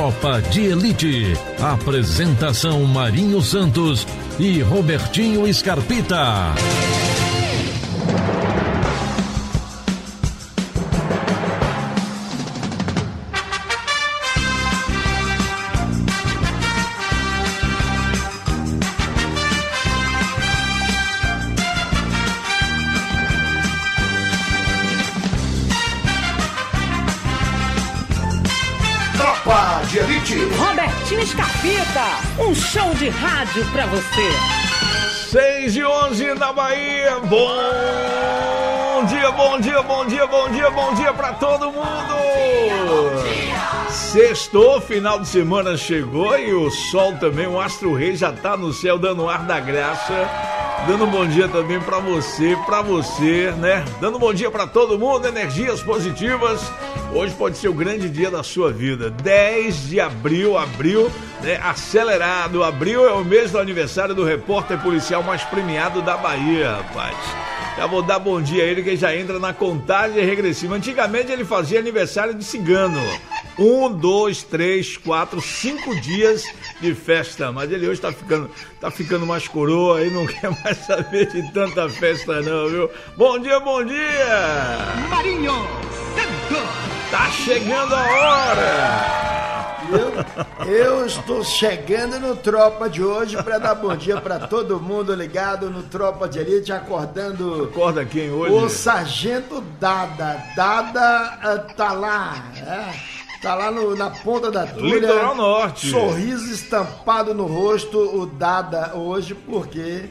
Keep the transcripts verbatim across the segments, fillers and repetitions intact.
Tropa de Elite. Apresentação Marinho Santos e Robertinho Scarpita. de Elite. Robertinho Scarpita, um show de rádio pra você. seis e onze na Bahia. Bom dia, bom dia, bom dia, bom dia, bom dia pra todo mundo. Sextou, final de semana chegou e o sol também, o Astro Rei já tá no céu dando ar da graça. Dando um bom dia também pra você, pra você, né? Dando um bom dia pra todo mundo, energias positivas. Hoje pode ser o grande dia da sua vida. dez de abril, abril, né? Acelerado. Abril é o mês do aniversário do repórter policial mais premiado da Bahia, rapaz. Já vou dar bom dia a ele, que já entra na contagem regressiva. Antigamente ele fazia aniversário de cigano. Um, dois, três, quatro, cinco dias de festa. Mas ele hoje tá ficando, tá ficando mais coroa e não quer mais saber de tanta festa não, viu? Bom dia, bom dia! Marinho Santos! Tá chegando a hora! Eu, eu estou chegando no Tropa de hoje para dar bom dia para todo mundo ligado no Tropa de Elite, acordando. Acorda quem hoje? O Sargento Dada. Dada uh, tá lá, é? Tá lá no, na ponta da tulha. Litoral Norte. Sorriso estampado no rosto, o Dada hoje, porque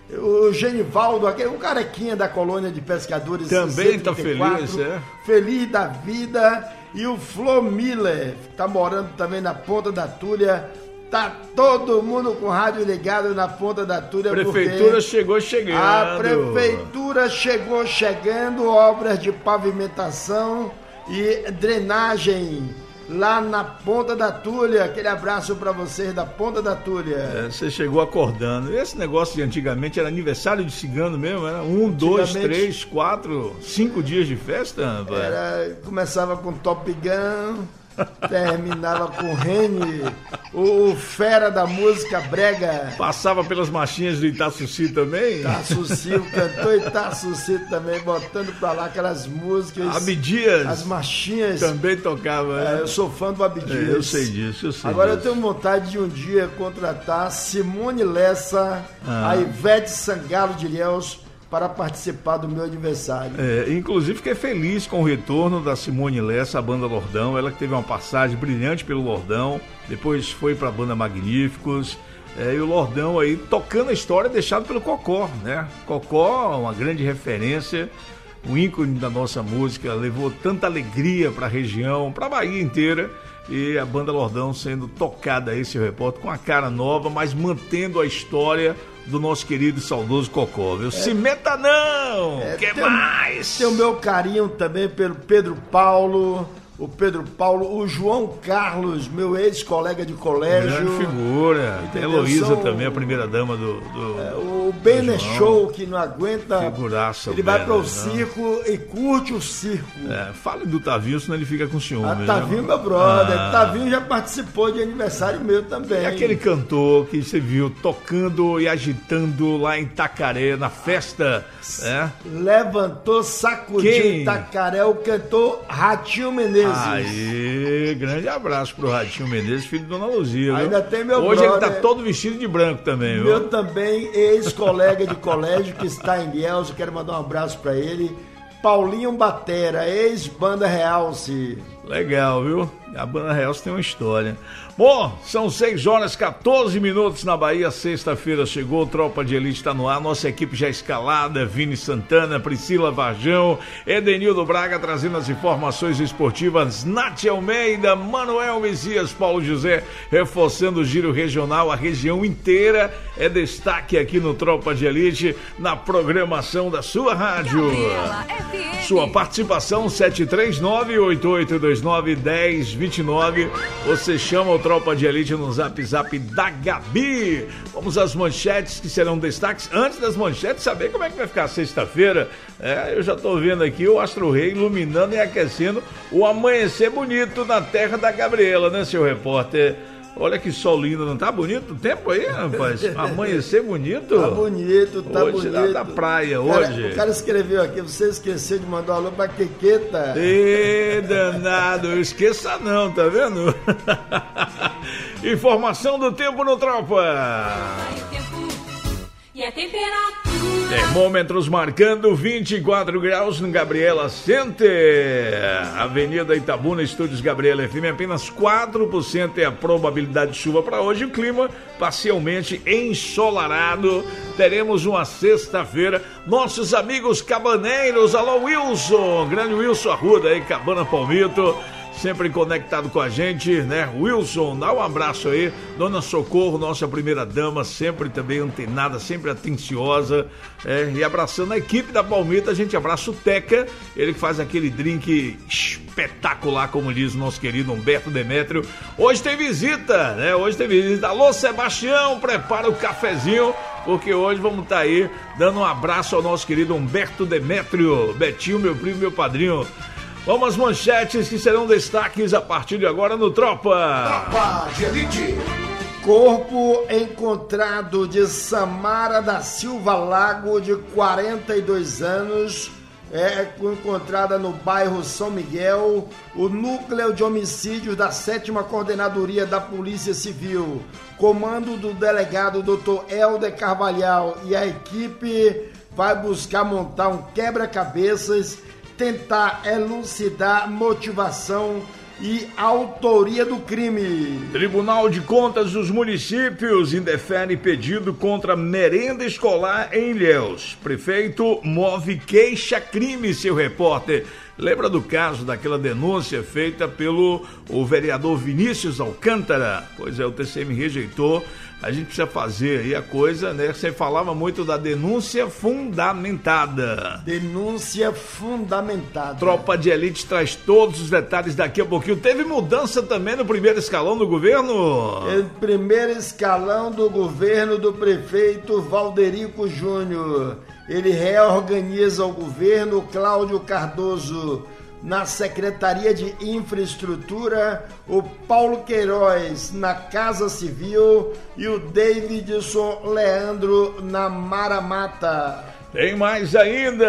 o Genivaldo, aquele, um carequinha da colônia de pescadores. Também tá feliz, é? Feliz da vida. E o Flo Miller, que tá morando também na ponta da tulha. Tá todo mundo com o rádio ligado na ponta da tulha. Prefeitura chegou chegando. A prefeitura chegou chegando, obras de pavimentação e drenagem lá na ponta da tulha. Aquele abraço pra vocês da ponta da tulha. É, você chegou acordando. Esse negócio de antigamente era aniversário de cigano mesmo, era um, dois, três, quatro, cinco dias de festa. Era, começava com Top Gun, terminava com Rene, o, o fera da música brega. Passava pelas marchinhas do Itaçuci também. Itaçuci, o cantor Itaçuci também, botando pra lá aquelas músicas. Abdias. As marchinhas. Também tocava. É, eu sou fã do Abdias. É, eu sei disso, eu sei Agora disso. eu tenho vontade de um dia contratar Simone Lessa, ah. a Ivete Sangalo de Ilhéus, para participar do meu aniversário. É, inclusive fiquei feliz com o retorno da Simone Lessa à banda Lordão. Ela que teve uma passagem brilhante pelo Lordão, depois foi para a banda Magníficos, é, e o Lordão aí tocando a história deixado pelo Cocó, né? Cocó, uma grande referência, um ícone da nossa música, levou tanta alegria para a região, para a Bahia inteira. E a banda Lordão sendo tocada aí, seu repórter, com a cara nova, mas mantendo a história do nosso querido e saudoso Cocó, viu? É. Se meta não! É, que tem, mais? Tem o meu carinho também pelo Pedro Paulo, o Pedro Paulo, o João Carlos, meu ex-colega de colégio. Grande figura. Tem a Heloísa também, a primeira dama do... do é, o Benner Show, que não aguenta. Figuraça. Ele vai para o circo e curte o circo. É, fale do Tavinho, senão ele fica com ciúme. Ah, Tavinho, né? Meu brother. Ah. Tavinho já participou de aniversário meu também. É aquele cantor que você viu tocando e agitando lá em Itacaré, na festa. É? Levantou, sacudiu em Itacaré, o cantor Ratinho Menezes. Aí, grande abraço pro Ratinho Menezes, filho de Dona Luzia. Ainda viu? tem meu Hoje brother, ele tá todo vestido de branco também. Meu viu? também, ex-colega de colégio que está em Ilhéus, eu quero mandar um abraço pra ele. Paulinho Batera, ex-banda Realce. Legal, viu? A banda Realce tem uma história. Bom, são seis horas e quatorze minutos na Bahia, sexta-feira chegou, Tropa de Elite está no ar, nossa equipe já escalada, Vini Santana, Priscila Varjão, Edenildo Braga trazendo as informações esportivas, Nath Almeida, Manuel Messias, Paulo José, reforçando o giro regional, a região inteira é destaque aqui no Tropa de Elite, na programação da sua rádio. Sua participação, sete três nove, oito oito dois nove, um zero dois vinte e nove. Você chama o Tropa de Elite no Zap Zap da Gabi. Vamos às manchetes que serão destaques. Antes das manchetes, saber como é que vai ficar sexta-feira. É, eu já tô vendo aqui o Astro Rei iluminando e aquecendo o amanhecer bonito na terra da Gabriela, né, seu repórter? Olha que sol lindo, não tá bonito o tempo aí, rapaz? Amanhecer bonito? Tá bonito, tá hoje, bonito. Hoje, da praia, o cara, hoje. O cara escreveu aqui, você esqueceu de mandar um alô pra Quequeta. Ê, danado, eu esqueça não, tá vendo? Informação do tempo no Tropa. E a temperatura. Termômetros marcando vinte e quatro graus no Gabriela Center. Avenida Itabuna, Estúdios Gabriela F M, apenas quatro por cento é a probabilidade de chuva para hoje. O clima parcialmente ensolarado. Teremos uma sexta-feira. Nossos amigos cabaneiros, alô Wilson, grande Wilson Arruda aí, Cabana Palmito. Sempre conectado com a gente, né? Wilson, dá um abraço aí. Dona Socorro, nossa primeira dama, sempre também antenada, sempre atenciosa. É, e abraçando a equipe da Palmita, a gente abraça o Teca, ele que faz aquele drink espetacular, como diz o nosso querido Humberto Demétrio. Hoje tem visita, né? Hoje tem visita. Alô, Sebastião, prepara o cafezinho, porque hoje vamos estar aí dando um abraço ao nosso querido Humberto Demétrio. Betinho, meu primo, meu padrinho. Vamos às manchetes que serão destaques a partir de agora no Tropa. Tropa de Elite. Corpo encontrado de Samara da Silva Lago, de quarenta e dois anos, é encontrada no bairro São Miguel. O núcleo de homicídios da sétima Coordenadoria da Polícia Civil, comando do delegado doutor Helder Carvalhal e a equipe vai buscar montar um quebra-cabeças, tentar elucidar motivação e autoria do crime. Tribunal de Contas dos Municípios indefere pedido contra merenda escolar em Ilhéus. Prefeito move queixa-crime, seu repórter. Lembra do caso daquela denúncia feita pelo o vereador Vinícius Alcântara? Pois é, o T C M rejeitou. A gente precisa fazer aí a coisa, né? Você falava muito da denúncia fundamentada. Denúncia fundamentada. Tropa de Elite traz todos os detalhes daqui a pouquinho. Teve mudança também no primeiro escalão do governo? No primeiro escalão do governo do prefeito Valderico Júnior. Ele reorganiza o governo. Cláudio Cardoso na Secretaria de Infraestrutura, o Paulo Queiroz na Casa Civil e o Davidson Leandro na Maramata. Tem mais ainda!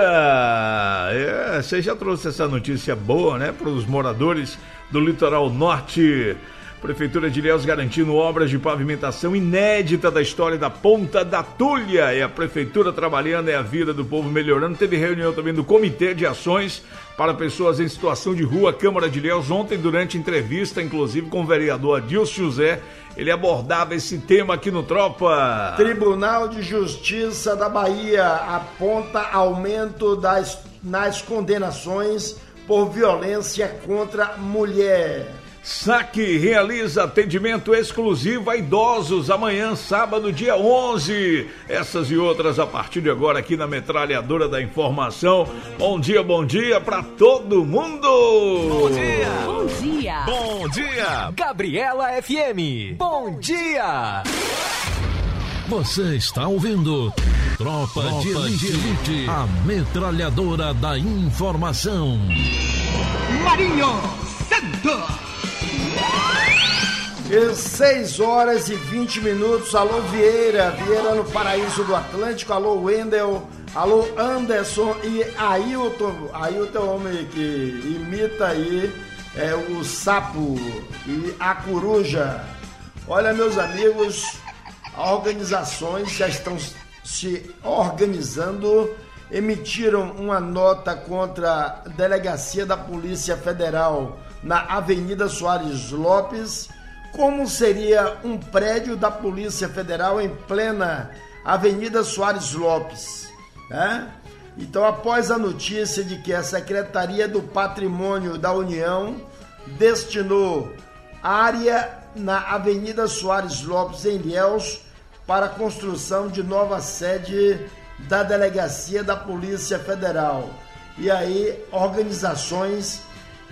É, você já trouxe essa notícia boa, né, para os moradores do litoral norte. Prefeitura de Ilhéus garantindo obras de pavimentação inédita da história da Ponta da Tulha. É a prefeitura trabalhando, é a vida do povo melhorando. Teve reunião também do Comitê de Ações para Pessoas em Situação de Rua, Câmara de Ilhéus. Ontem, durante entrevista, inclusive, com o vereador Adilson José, ele abordava esse tema aqui no Tropa. Tribunal de Justiça da Bahia aponta aumento das, nas condenações por violência contra mulher. Saque realiza atendimento exclusivo a idosos amanhã, sábado, dia onze. Essas e outras a partir de agora aqui na Metralhadora da Informação. Bom dia, bom dia pra todo mundo! Bom dia! Bom dia! Bom dia! Gabriela F M. Bom dia! Você está ouvindo Tropa, Tropa de Elite, Elite, a Metralhadora da Informação. Marinho Santos. seis horas e vinte minutos. Alô Vieira, Vieira no Paraíso do Atlântico. Alô Wendel, alô Anderson e Ailton. Ailton é o homem que imita aí é, o sapo e a coruja. Olha, meus amigos, organizações já estão se organizando, emitiram uma nota contra a Delegacia da Polícia Federal na Avenida Soares Lopes. Como seria um prédio da Polícia Federal em plena Avenida Soares Lopes, né? Então, após a notícia de que a Secretaria do Patrimônio da União destinou área na Avenida Soares Lopes, em Ilhéus, para a construção de nova sede da Delegacia da Polícia Federal. E aí, organizações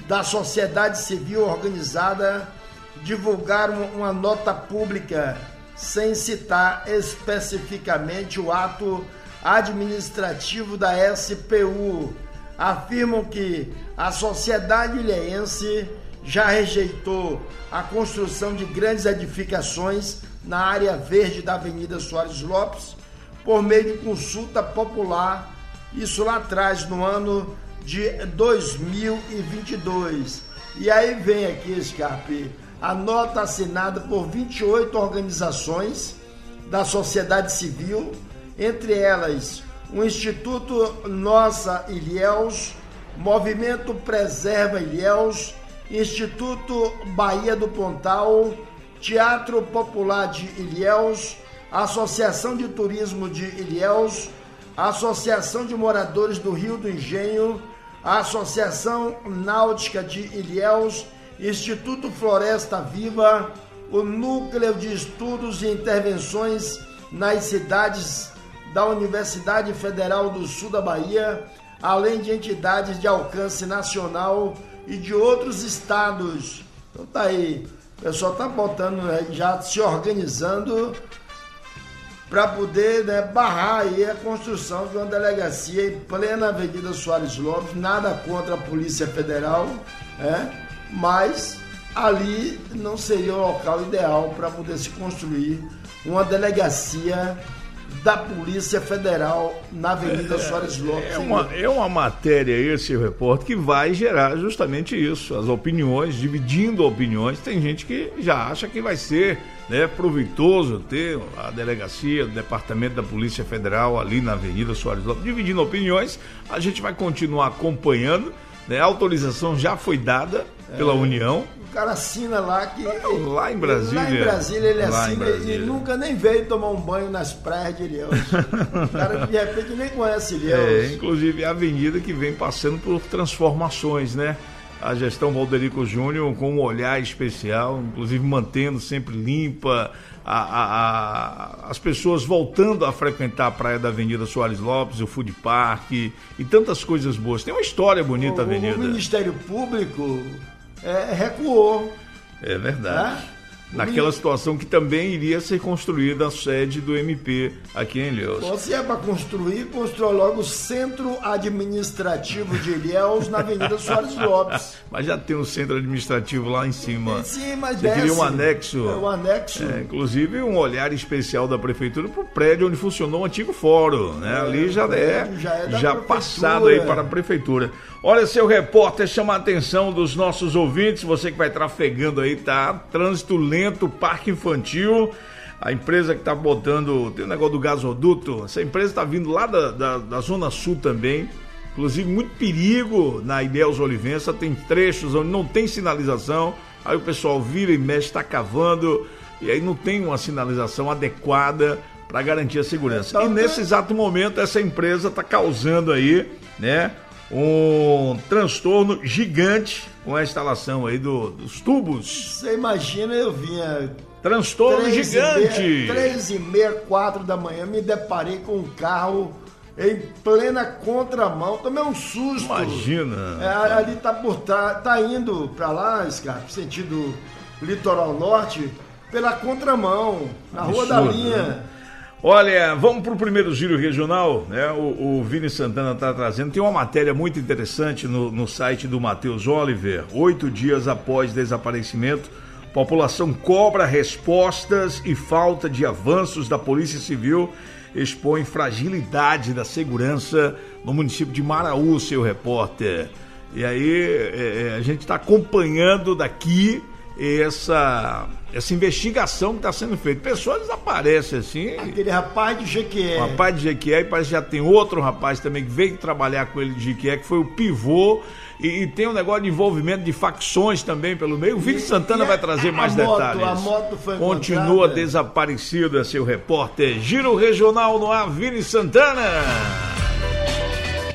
da sociedade civil organizada divulgaram uma nota pública sem citar especificamente o ato administrativo da S P U. Afirmam que a sociedade ilhéense já rejeitou a construção de grandes edificações na área verde da Avenida Soares Lopes por meio de consulta popular, isso lá atrás, no ano de dois mil e vinte e dois. E aí vem aqui, Scarpe, a nota assinada por vinte e oito organizações da sociedade civil, entre elas o Instituto Nossa Ilhéus, Movimento Preserva Ilhéus, Instituto Bahia do Pontal, Teatro Popular de Ilhéus, Associação de Turismo de Ilhéus, Associação de Moradores do Rio do Engenho, Associação Náutica de Ilhéus, Instituto Floresta Viva, o Núcleo de Estudos e Intervenções nas Cidades da Universidade Federal do Sul da Bahia, além de entidades de alcance nacional e de outros estados. Então tá aí, o pessoal tá botando, já se organizando para poder, né, barrar aí a construção de uma delegacia em plena Avenida Soares Lopes. Nada contra a Polícia Federal, é, mas ali não seria o local ideal para poder se construir uma delegacia da Polícia Federal na Avenida é, Soares Lopes. É uma, é uma matéria, esse repórter, que vai gerar justamente isso, as opiniões, dividindo opiniões. Tem gente que já acha que vai ser, né, proveitoso ter a delegacia, o departamento da Polícia Federal ali na Avenida Soares Lopes, dividindo opiniões. A gente vai continuar acompanhando, né? A autorização já foi dada é, pela União. O cara assina lá que... Lá em Brasília. Lá em Brasília ele lá assina e nunca nem veio tomar um banho nas praias de Ilhéus. O cara de repente nem conhece Ilhéus. É, inclusive a avenida que vem passando por transformações, né? A gestão Valderico Júnior com um olhar especial, inclusive mantendo sempre limpa, a, a, a, as pessoas voltando a frequentar a praia da Avenida Soares Lopes, o Food Park e, e tantas coisas boas. Tem uma história bonita a avenida. O Ministério Público é, recuou. É verdade. É? Naquela Min... situação que também iria ser construída a sede do M P aqui em Ilhéus. Então, se é para construir, constrói logo o Centro Administrativo de Ilhéus na Avenida Soares Lopes. Mas já tem um centro administrativo lá em cima. Em cima, Você queria um anexo. É, um anexo. É, inclusive um olhar especial da prefeitura para o prédio onde funcionou o antigo fórum, né? É, Ali já é, já, é já passado aí para a prefeitura. Olha, seu repórter, chama a atenção dos nossos ouvintes, você que vai trafegando aí, tá? Trânsito lento, parque infantil, a empresa que tá botando, tem o negócio do gasoduto, essa empresa tá vindo lá da, da, da Zona Sul também, inclusive muito perigo na Ilhéus Olivença, tem trechos onde não tem sinalização, aí o pessoal vira e mexe, tá cavando, e aí não tem uma sinalização adequada para garantir a segurança. Então, e nesse exato momento, essa empresa tá causando aí, né, um transtorno gigante com a instalação aí do, dos tubos. Você imagina, eu vinha... Transtorno três gigante! E meia, três e meia, quatro da manhã, me deparei com um carro em plena contramão, tomei um susto. Imagina! É, ali tá por trás, tá indo pra lá, Scarpe, sentido litoral norte, pela contramão, na Rua da Linha. Né? Olha, vamos para o primeiro giro regional, né? O, o Vini Santana está trazendo, tem uma matéria muito interessante no, no site do Matheus Oliver. Oito dias após desaparecimento, população cobra respostas e falta de avanços da Polícia Civil expõe fragilidade da segurança no município de Maraú, seu repórter. E aí é, a gente está acompanhando daqui essa, essa investigação que está sendo feita. Pessoas desaparecem assim. Aquele rapaz de Jequié. O rapaz de Jequié, e parece que já tem outro rapaz também que veio trabalhar com ele de Jequié, que foi o pivô. E, e tem um negócio de envolvimento de facções também pelo meio. O Vini Santana vai trazer a, mais a moto, detalhes. A moto foi Continua encontrada. Desaparecido, é seu repórter. Giro regional no ar, Vini Santana.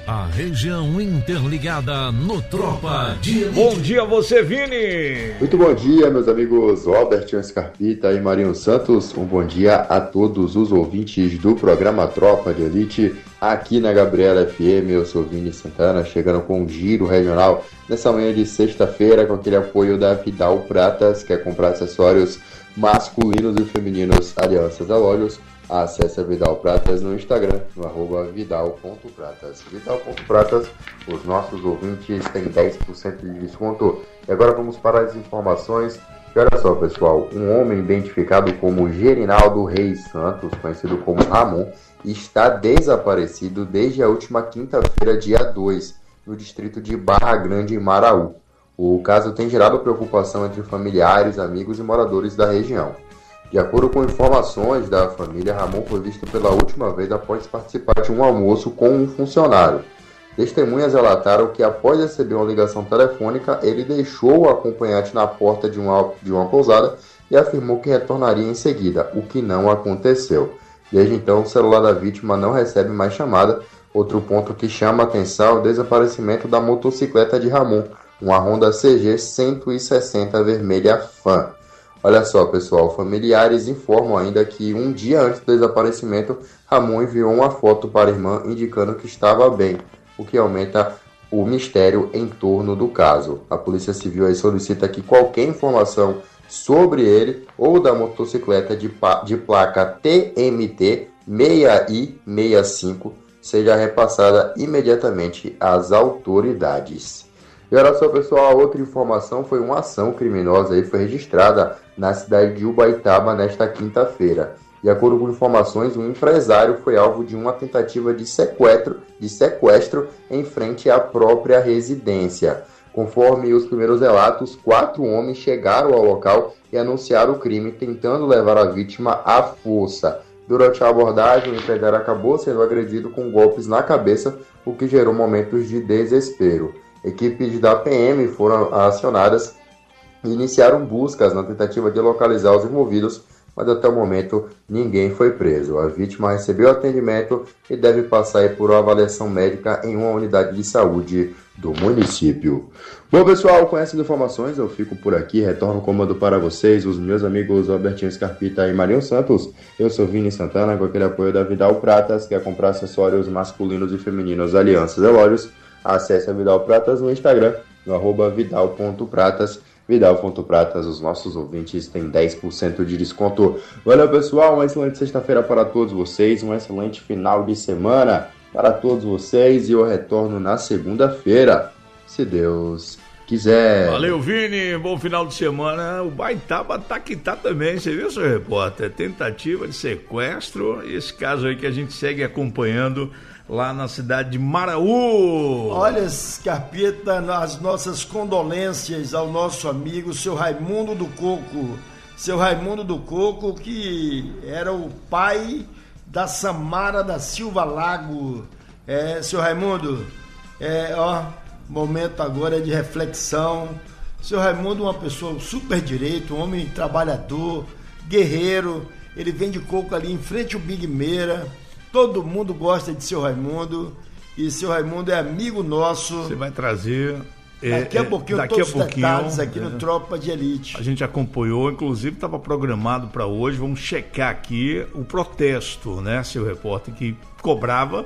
A região interligada no Tropa de Elite. Bom dia você, Vini! Muito bom dia, meus amigos Robert Scarpita e Marinho Santos. Um bom dia a todos os ouvintes do programa Tropa de Elite, aqui na Gabriela F M. Eu sou Vini Santana, chegando com um giro regional nessa manhã de sexta-feira, com aquele apoio da Vidal Pratas, que é comprar acessórios masculinos e femininos, alianças a olhos. Acesse a Vidal Pratas no Instagram, no arroba vidal ponto pratas. vidal ponto pratas, os nossos ouvintes têm dez por cento de desconto. E agora vamos para as informações. E olha só, pessoal, um homem identificado como Gerinaldo Reis Santos, conhecido como Ramon, está desaparecido desde a última quinta-feira, dia dois, no distrito de Barra Grande, em Maraú. O caso tem gerado preocupação entre familiares, amigos e moradores da região. De acordo com informações da família, Ramon foi visto pela última vez após participar de um almoço com um funcionário. Testemunhas relataram que após receber uma ligação telefônica, ele deixou o acompanhante na porta de uma, de uma pousada e afirmou que retornaria em seguida, o que não aconteceu. Desde então, o celular da vítima não recebe mais chamada. Outro ponto que chama a atenção é o desaparecimento da motocicleta de Ramon, uma Honda C G cento e sessenta vermelha Fan. Olha só, pessoal, familiares informam ainda que um dia antes do desaparecimento, Ramon enviou uma foto para a irmã indicando que estava bem, o que aumenta o mistério em torno do caso. A Polícia Civil aí solicita que qualquer informação sobre ele ou da motocicleta de, de placa T M T seis I sessenta e cinco seja repassada imediatamente às autoridades. E olha só, pessoal, a outra informação foi uma ação criminosa aí, foi registrada na cidade de Ubaitaba nesta quinta-feira. De acordo com informações, um empresário foi alvo de uma tentativa de sequestro, de sequestro em frente à própria residência. Conforme os primeiros relatos, quatro homens chegaram ao local e anunciaram o crime, tentando levar a vítima à força. Durante a abordagem, o empresário acabou sendo agredido com golpes na cabeça, o que gerou momentos de desespero. Equipes da P M foram acionadas e iniciaram buscas na tentativa de localizar os envolvidos, mas até o momento ninguém foi preso. A vítima recebeu atendimento e deve passar por uma avaliação médica em uma unidade de saúde do município. Bom, pessoal, com essas informações eu fico por aqui, retorno o comando para vocês, os meus amigos Robertinho Scarpita e Marinho Santos. Eu sou Vini Santana, com aquele apoio da Vidal Pratas, que é comprar acessórios masculinos e femininos, alianças e relógios. Acesse a Vidal Pratas no Instagram, no arroba vidal ponto pratas. Vidal ponto pratas, os nossos ouvintes têm dez por cento de desconto. Valeu, pessoal, uma excelente sexta-feira para todos vocês, um excelente final de semana para todos vocês e eu retorno na segunda-feira, se Deus quiser. Valeu, Vini, bom final de semana. O Baitaba tá que tá também, você viu, seu repórter? Tentativa de sequestro, esse caso aí que a gente segue acompanhando lá na cidade de Maraú. Olha, Scarpita, as nossas condolências ao nosso amigo, seu Raimundo do Coco. Seu Raimundo do Coco, que era o pai da Samara da Silva Lago. É, seu Raimundo, é, ó, momento agora de reflexão. Seu Raimundo é uma pessoa super direito, um homem trabalhador, guerreiro. Ele vende coco ali em frente ao Big Meira. Todo mundo gosta de seu Raimundo e seu Raimundo é amigo nosso. Você vai trazer daqui a pouquinho daqui todos a pouquinho, os detalhes aqui é. no Tropa de Elite. A gente acompanhou, inclusive estava programado para hoje. Vamos checar aqui o protesto, né, seu repórter, que cobrava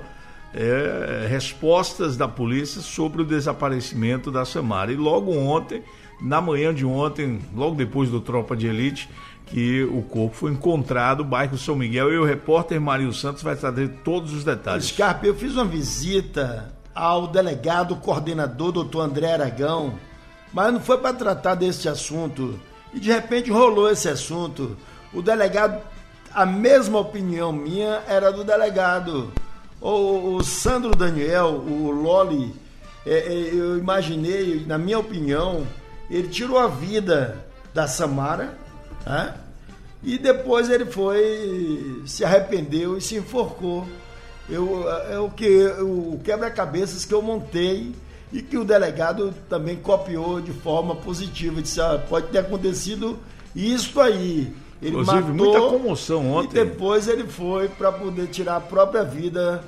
é, respostas da polícia sobre o desaparecimento da Samara. E logo ontem, na manhã de ontem, logo depois do Tropa de Elite, que o corpo foi encontrado no bairro São Miguel, e o repórter Marinho Santos vai trazer todos os detalhes. Scarpa, eu fiz uma visita ao delegado coordenador doutor André Aragão, mas não foi para tratar desse assunto, e de repente rolou esse assunto. O delegado, a mesma opinião minha era do delegado. O, o Sandro Daniel, o Loli, é, é, eu imaginei, na minha opinião, ele tirou a vida da Samara, né? E depois ele foi, se arrependeu e se enforcou. Eu, é o, que, o quebra-cabeças que eu montei e que o delegado também copiou de forma positiva. Disse, ah, pode ter acontecido isso aí. Ele Inclusive, matou, muita comoção ontem. E depois ele foi para poder tirar a própria vida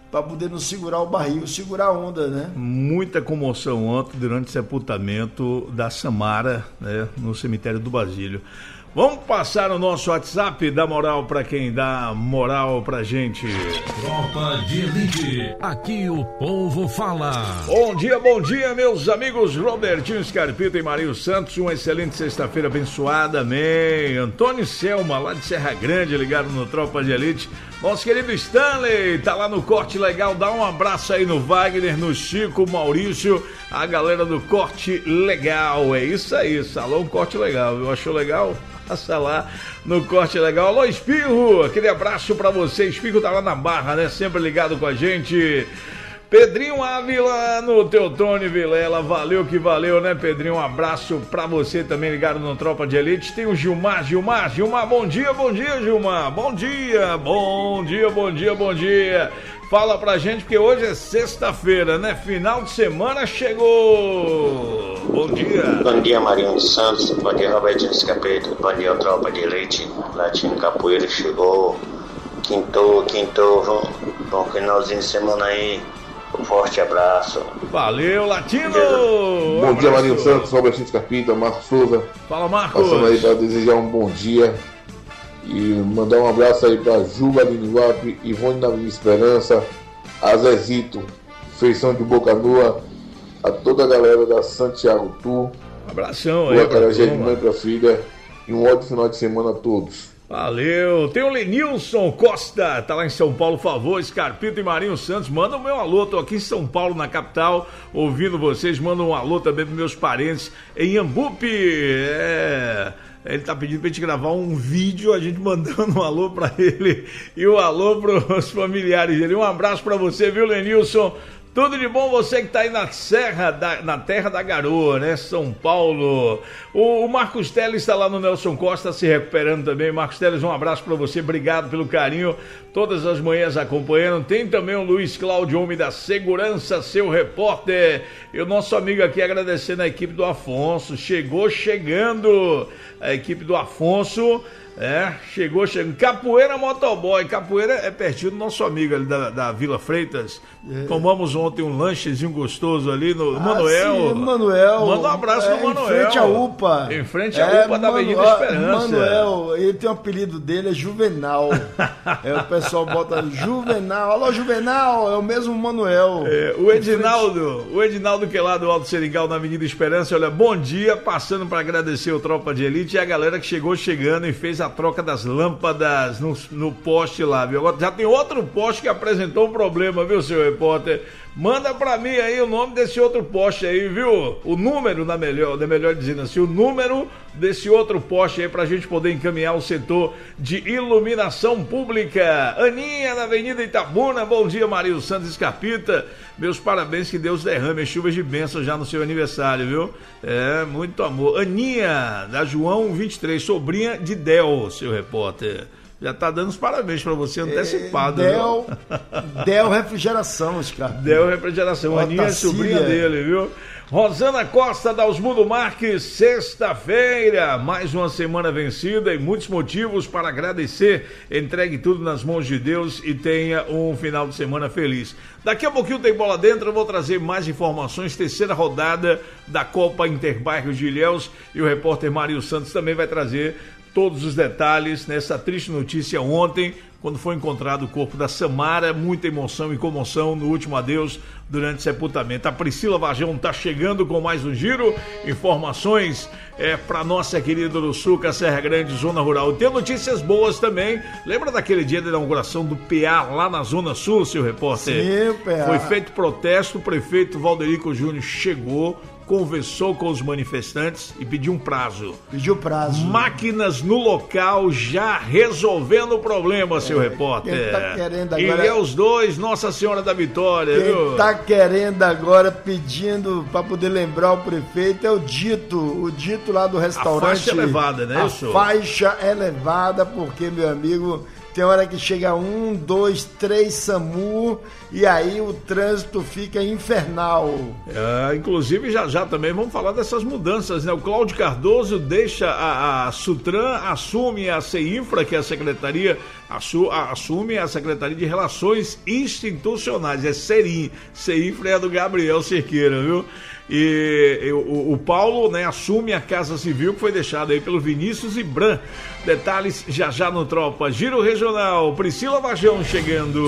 para poder não segurar o barril, segurar a onda, né? Muita comoção ontem durante o sepultamento da Samara, né, no cemitério do Basílio. Vamos passar o nosso WhatsApp, dá moral pra quem dá moral pra gente. Tropa de Elite, aqui o povo fala. Bom dia, bom dia, meus amigos Robertinho Scarpita e Marinho Santos. Uma excelente sexta-feira abençoada, amém. Antônio Selma, lá de Serra Grande, ligado no Tropa de Elite. Nosso querido Stanley, tá lá no Corte Legal. Dá um abraço aí no Wagner, no Chico, Maurício, a galera do Corte Legal. É isso aí, Salão Corte Legal, viu? Achou legal? Passa lá no Corte Legal. Alô, Espirro, aquele abraço pra você. Espirro tá lá na Barra, né? Sempre ligado com a gente. Pedrinho Ávila no Teotônio Vilela, valeu que valeu, né, Pedrinho? Um abraço pra você também, ligado no Tropa de Elite. Tem o Gilmar, Gilmar, Gilmar, bom dia, bom dia, Gilmar. Bom dia, bom dia, bom dia, bom dia. Fala pra gente, porque hoje é sexta-feira, né? Final de semana chegou. Bom dia. Bom dia, Marinho Santos. Bom dia, Robertinho Scarpeta. Bom dia, Tropa de Elite. Latino Capoeira chegou. Quintou, quintou. Vamos, bom finalzinho de semana aí. Um forte abraço. Valeu, Latino. Bom um dia, Marinho Santos, Robertinho Scarpeta, Marcos Souza. Fala, Marcos. Passando aí pra desejar um bom dia. E mandar um abraço aí pra Juba de Niguape, Ivone da Minha Esperança, a Zezito, Feição de Boca Nua, a toda a galera da Santiago Tour. Abração aí, Boa Carajé de mãe pra filha. E um ótimo final de semana a todos. Valeu. Tem o Lenilson Costa, tá lá em São paulo, por favor, Scarpito e Marinho Santos, manda o meu alô, tô aqui em São Paulo, na capital, ouvindo vocês, manda um alô também pros meus parentes em Iambupe. É... Ele tá pedindo pra gente gravar um vídeo, a gente mandando um alô pra ele e um alô pros familiares dele. Um abraço pra você, viu, Lenilson? Tudo de bom, você que tá aí na Serra, da, na Terra da Garoa, né? São Paulo. O, o Marcos Teles está lá no Nelson Costa se recuperando também. Marcos Teles, um abraço para você, obrigado pelo carinho. Todas as manhãs acompanhando. Tem também o Luiz Cláudio, homem da segurança, seu repórter. E o nosso amigo aqui agradecendo a equipe do Afonso. Chegou chegando a equipe do Afonso. É, chegou, chegando. Capoeira Motoboy. Capoeira é pertinho do nosso amigo ali da, da Vila Freitas. É. Tomamos ontem um lanchezinho gostoso ali no ah, Manuel. Sim, Manuel. Manda um abraço é, no Manuel. Em frente à U P A. Em frente à é, U P A da Avenida Esperança. Manuel, ele tem um apelido dele, é Juvenal. É, o pessoal bota Juvenal. Alô, Juvenal, é o mesmo Manuel. É, o Edinaldo, frente... o Edinaldo que é lá do Alto Seringal, na Avenida Esperança, olha, bom dia, passando para agradecer o Tropa de Elite e a galera que chegou chegando e fez a troca das lâmpadas no, no poste lá, viu? Agora já tem outro poste que apresentou um problema, viu, seu repórter? Manda pra mim aí o nome desse outro poste aí, viu? O número, na melhor, na melhor dizendo assim, o número desse outro poste aí pra gente poder encaminhar o setor de iluminação pública. Aninha, na Avenida Itabuna, bom dia, Marinho Santos Scarpita. Meus parabéns, que Deus derrame chuvas de bênção já no seu aniversário, viu? É, muito amor. Aninha, da João vinte e três, sobrinha de Del, seu repórter. Já tá dando os parabéns pra você antecipado, é, Del, Del Refrigeração, Scar. Del Refrigeração, a Aninha é sobrinha dele, viu? Rosana Costa da Osmundo Marques, sexta-feira, mais uma semana vencida e muitos motivos para agradecer. Entregue tudo nas mãos de Deus e tenha um final de semana feliz. Daqui a pouquinho tem bola dentro, eu vou trazer mais informações, terceira rodada da Copa Interbairros de Ilhéus e o repórter Mário Santos também vai trazer todos os detalhes nessa triste notícia ontem, quando foi encontrado o corpo da Samara, muita emoção e comoção no último adeus durante o sepultamento. A Priscila Vajão está chegando com mais um giro, informações é, para nossa querida do Sul, Serra Grande, Zona Rural. Tem notícias boas também, lembra daquele dia da inauguração do P A lá na Zona Sul, seu repórter? Sim, o P A. Foi feito protesto, o prefeito Valderico Júnior chegou, conversou com os manifestantes e pediu um prazo. Pediu prazo. Máquinas no local já resolvendo o problema, seu é, repórter. Quem tá querendo agora... Ilhéus dois, Nossa Senhora da Vitória, quem viu? tá querendo agora, pedindo para poder lembrar o prefeito, é o Dito, o Dito lá do restaurante. A faixa elevada, né, A isso? faixa elevada, porque, meu amigo, tem hora que chega um, dois, três SAMU e aí o trânsito fica infernal. É, inclusive, já já também vamos falar dessas mudanças, né? O Cláudio Cardoso deixa a, a Sutran, assume a CEINFRA, que é a Secretaria, assu, a, assume a Secretaria de Relações Institucionais, é CERIN, CEINFRA é do Gabriel Cerqueira, viu? E, e o, o Paulo, né, assume a Casa Civil, que foi deixada aí pelo Vinícius Ibran. Detalhes já já no Tropa Giro Regional. Priscila Vajão chegando.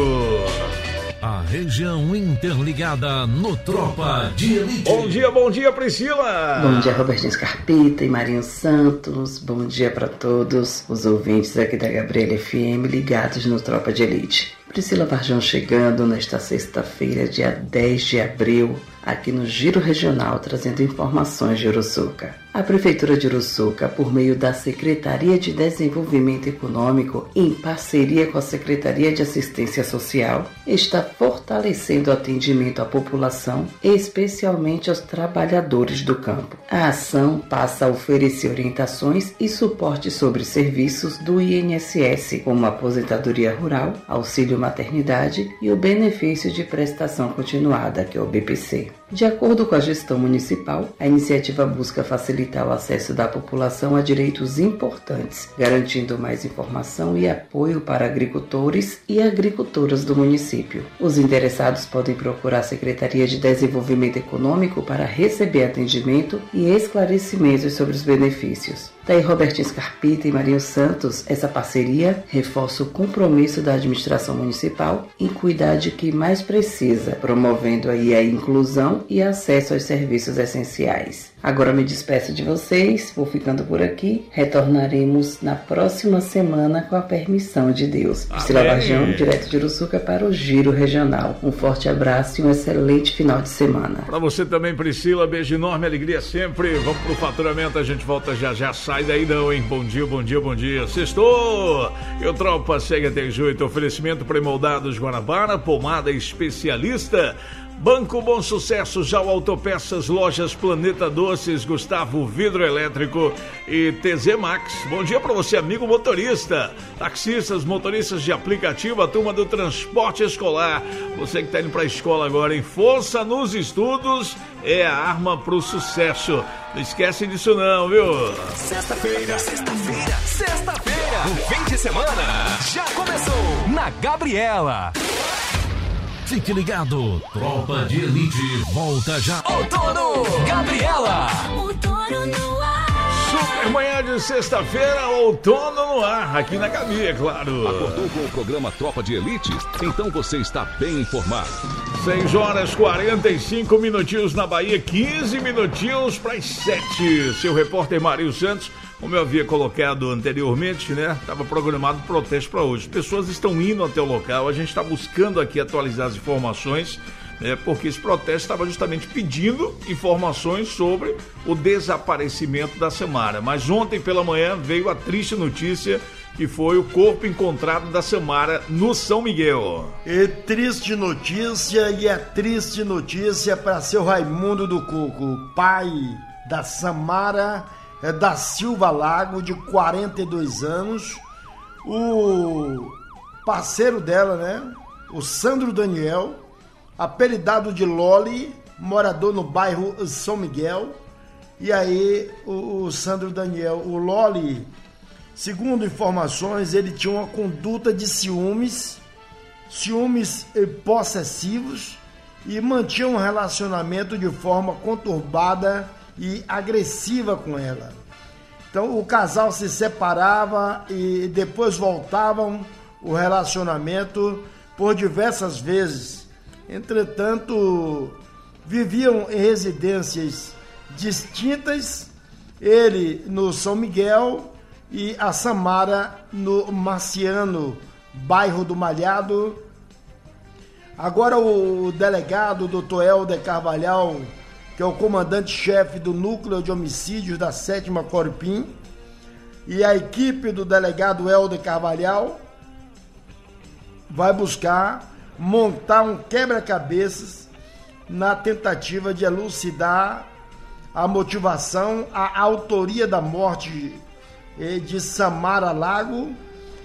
A região interligada no Tropa de Elite. Bom dia, bom dia, Priscila. Bom dia, Robertinho Scarpita e Marinho Santos. Bom dia para todos os ouvintes aqui da Gabriela F M ligados no Tropa de Elite. Priscila Varjão chegando nesta sexta-feira, dia dez de abril, aqui no Giro Regional, trazendo informações de Uruçuca. A Prefeitura de Uruçuca, por meio da Secretaria de Desenvolvimento Econômico, em parceria com a Secretaria de Assistência Social, está fortalecendo o atendimento à população, especialmente aos trabalhadores do campo. A ação passa a oferecer orientações e suporte sobre serviços do I N S S, como aposentadoria rural, auxílio maternidade e o benefício de prestação continuada, que é o B P C. De acordo com a gestão municipal, a iniciativa busca facilitar o acesso da população a direitos importantes, garantindo mais informação e apoio para agricultores e agricultoras do município. Os interessados podem procurar a Secretaria de Desenvolvimento Econômico para receber atendimento e esclarecimentos sobre os benefícios. Daí Robertinho Scarpita e Marinho Santos, essa parceria reforça o compromisso da administração municipal em cuidar de quem mais precisa, promovendo aí a inclusão e acesso aos serviços essenciais. Agora me despeço de vocês, vou ficando por aqui, retornaremos na próxima semana com a permissão de Deus. Priscila Varjão, direto de Uruçuca para o Giro Regional. Um forte abraço e um excelente final de semana. Para você também, Priscila, beijo enorme, alegria sempre. Vamos pro faturamento, a gente volta já já. Sai daí não, hein? Bom dia, bom dia, bom dia. Sextou! E o Tropa segue até as oito. Oferecimento pré-moldados Guanabara, pomada especialista. Banco Bom Sucesso, já o Autopeças, Lojas Planeta Doces, Gustavo Vidro Elétrico e T Z Max. Bom dia para você, amigo motorista, taxistas, motoristas de aplicativo, a turma do transporte escolar. Você que está indo para a escola agora, em força nos estudos é a arma para o sucesso. Não esquece disso não, viu? Sexta-feira, sexta-feira, sexta-feira, o fim de semana já começou na Gabriela. Fique ligado, Tropa de Elite volta já. Outono, Gabriela. Outono no ar. Super manhã de sexta-feira, outono no ar, aqui na Gabi, é claro. Acordou com o programa Tropa de Elite? Então você está bem informado. seis horas e quarenta e cinco minutinhos na Bahia, quinze minutinhos para as sete. Seu repórter Marinho Santos, como eu havia colocado anteriormente, né? Estava programado protesto para hoje. Pessoas estão indo até o local, a gente está buscando aqui atualizar as informações, né? Porque esse protesto estava justamente pedindo informações sobre o desaparecimento da Samara. Mas ontem pela manhã veio a triste notícia que foi o corpo encontrado da Samara no São Miguel. E triste notícia, e é triste notícia para seu Raimundo do Cuco, pai da Samara É da Silva Lago, de quarenta e dois anos, o parceiro dela, né, o Sandro Daniel, apelidado de Loli, morador no bairro São Miguel. E aí o, o Sandro Daniel, o Loli, segundo informações, ele tinha uma conduta de ciúmes, ciúmes possessivos, e mantinha um relacionamento de forma conturbada e agressiva com ela. Então o casal se separava e depois voltavam o relacionamento por diversas vezes. Entretanto, viviam em residências distintas, ele no São Miguel e a Samara no Marciano, bairro do Malhado. Agora o delegado, doutor Helder Carvalhal, que é o comandante-chefe do Núcleo de Homicídios da sétima Corpim, e a equipe do delegado Helder Carvalhal vai buscar montar um quebra-cabeças na tentativa de elucidar a motivação, a autoria da morte de Samara Lago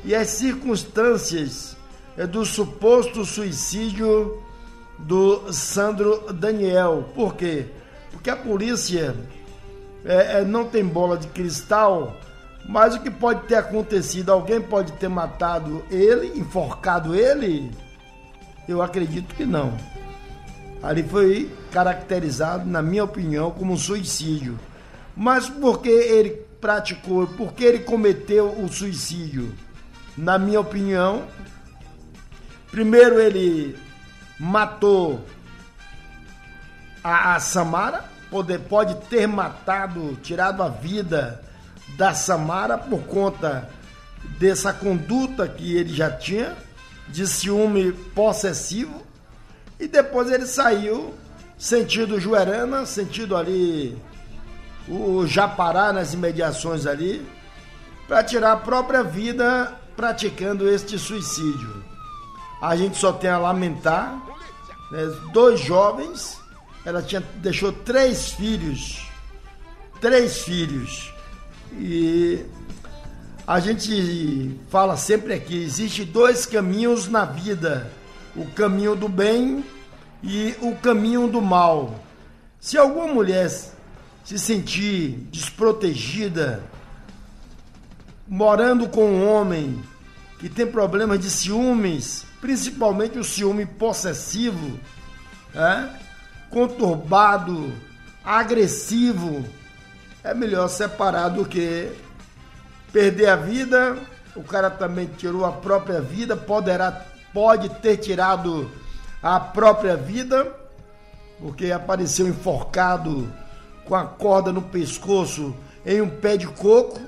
e as circunstâncias do suposto suicídio do Sandro Daniel. Por quê? Porque a polícia é, é, não tem bola de cristal, mas o que pode ter acontecido, alguém pode ter matado ele, enforcado ele? Eu acredito que não. Ali foi caracterizado, na minha opinião, como um suicídio. Mas por que ele praticou, por que ele cometeu o suicídio? Na minha opinião, primeiro ele matou a, a Samara, pode, pode ter matado, tirado a vida da Samara por conta dessa conduta que ele já tinha, de ciúme possessivo, e depois ele saiu sentido Juerana, sentido ali o Japará, nas imediações ali, para tirar a própria vida praticando este suicídio. A gente só tem a lamentar, né, dois jovens, ela tinha, deixou três filhos, três filhos, e a gente fala sempre aqui, existem dois caminhos na vida, o caminho do bem e o caminho do mal. Se alguma mulher se sentir desprotegida, morando com um homem que tem problemas de ciúmes, principalmente o ciúme possessivo, é? conturbado, agressivo, é melhor separar do que perder a vida. O cara também tirou a própria vida, poderá, pode ter tirado a própria vida, porque apareceu enforcado com a corda no pescoço em um pé de coco.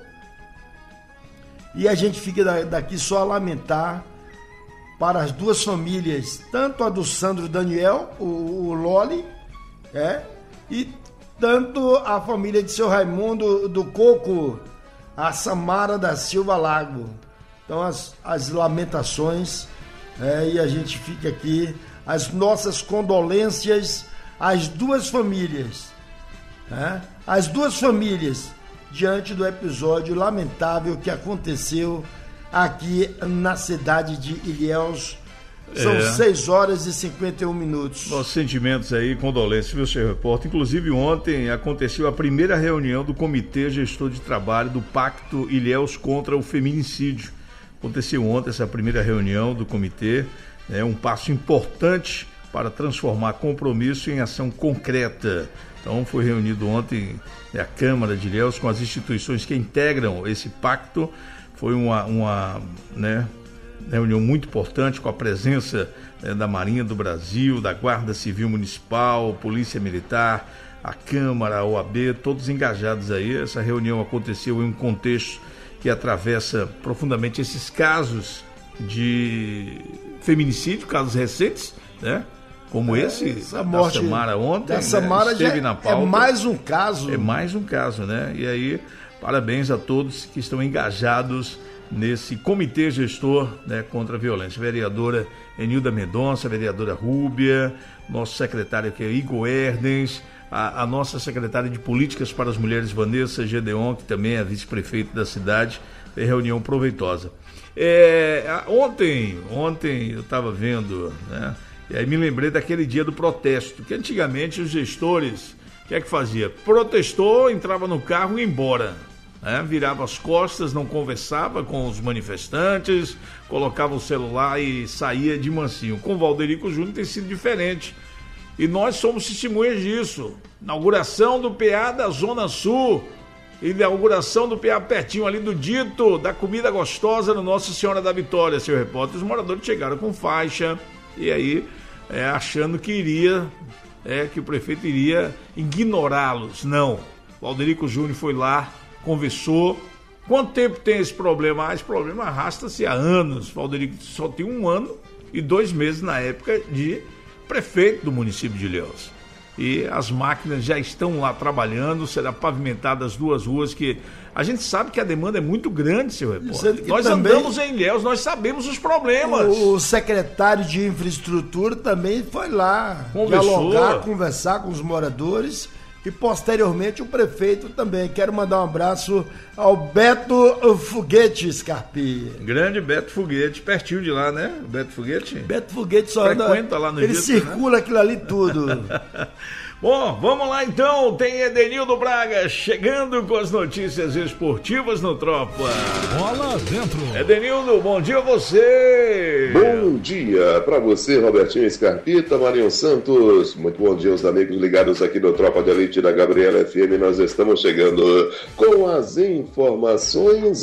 E a gente fica daqui só a lamentar para as duas famílias, tanto a do Sandro Daniel, o, o Loli, é, e tanto a família de seu Raimundo do Coco, a Samara da Silva Lago. Então as, as lamentações, é, e a gente fica aqui, as nossas condolências às duas famílias, é, as duas famílias, diante do episódio lamentável que aconteceu aqui na cidade de Ilhéus. São é. seis horas e cinquenta e um minutos. Nossos sentimentos aí, condolências, viu, senhor repórter? Inclusive ontem aconteceu a primeira reunião do Comitê Gestor de Trabalho do Pacto Ilhéus contra o Feminicídio. Aconteceu ontem essa primeira reunião do comitê, é um passo importante para transformar compromisso em ação concreta. Então foi reunido ontem a Câmara de Ilhéus com as instituições que integram esse pacto. Foi uma, uma né, reunião muito importante com a presença né, da Marinha do Brasil, da Guarda Civil Municipal, Polícia Militar, a Câmara, a O A B, todos engajados aí. Essa reunião aconteceu em um contexto que atravessa profundamente esses casos de feminicídio, casos recentes, né? Como é, esse, essa morte da Samara ontem, da Samara, né, esteve já na pauta. É mais um caso. É mais um caso, né? E aí, parabéns a todos que estão engajados nesse comitê gestor, né, contra a violência. Vereadora Enilda Mendonça, vereadora Rúbia, nosso secretário aqui é Igor Erdens, a, a nossa secretária de Políticas para as Mulheres, Vanessa Gedeon, que também é vice-prefeito da cidade. É reunião proveitosa. É, ontem, ontem eu estava vendo, né? E aí me lembrei daquele dia do protesto, que antigamente os gestores, o que é que fazia? Protestou, entrava no carro e ia embora, né? Virava as costas, não conversava com os manifestantes, colocava o celular e saía de mansinho. Com o Valderico Júnior tem sido diferente. E nós somos testemunhas disso. Inauguração do P A da Zona Sul, inauguração do P A pertinho ali do dito, da comida gostosa no Nossa Senhora da Vitória, seu repórter. Os moradores chegaram com faixa, e aí, é, achando que iria, é, que o prefeito iria ignorá-los. Não. Valderico Júnior foi lá, conversou. Quanto tempo tem esse problema? Ah, esse problema arrasta-se há anos. Valderico só tem um ano e dois meses na época de prefeito do município de Ilhéus. E as máquinas já estão lá trabalhando, será pavimentadas duas ruas que a gente sabe que a demanda é muito grande, seu repórter. Nós também, andamos em Ilhéus, nós sabemos os problemas. O secretário de Infraestrutura também foi lá Conversou. dialogar, conversar com os moradores e posteriormente o prefeito também. Quero mandar um abraço ao Beto Foguete, Scarpi. Grande Beto Foguete, pertinho de lá, né? Beto Foguete? Beto Foguete só anda, frequenta lá no ele Egito, circula, né? Aquilo ali tudo. Bom, vamos lá então, tem Edenildo Braga chegando com as notícias esportivas no Tropa. Bola dentro. Edenildo, bom dia a você. Bom dia para você, Robertinho Scarpita, Marinho Santos. Muito bom dia aos amigos ligados aqui no Tropa de Elite da Gabriela F M. Nós estamos chegando com as informações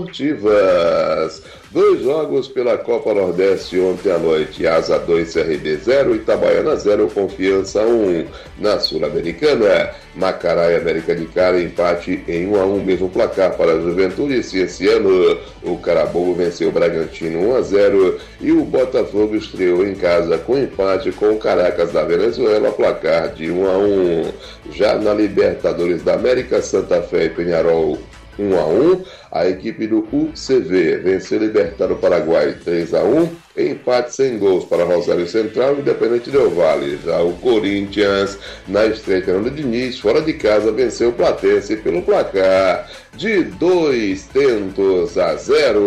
esportivas. Dois jogos pela Copa Nordeste ontem à noite. Asa dois, C R B zero, Itabaiana zero, Confiança um. Na Sul-Americana, Macará e América de Cali, empate em um a um, mesmo placar para a Juventude. Esse ano, o Carabobo venceu o Bragantino um a zero e o Botafogo estreou em casa com empate com o Caracas da Venezuela, placar de um a um. Já na Libertadores da América, Santa Fé e Peñarol um a um, a equipe do U C V venceu o Libertad do Paraguai três a um, empate sem gols para Rosário Central e Independente Del Valle. Já o Corinthians, na estreia de Diniz, fora de casa, venceu o Platense pelo placar de dois tentos a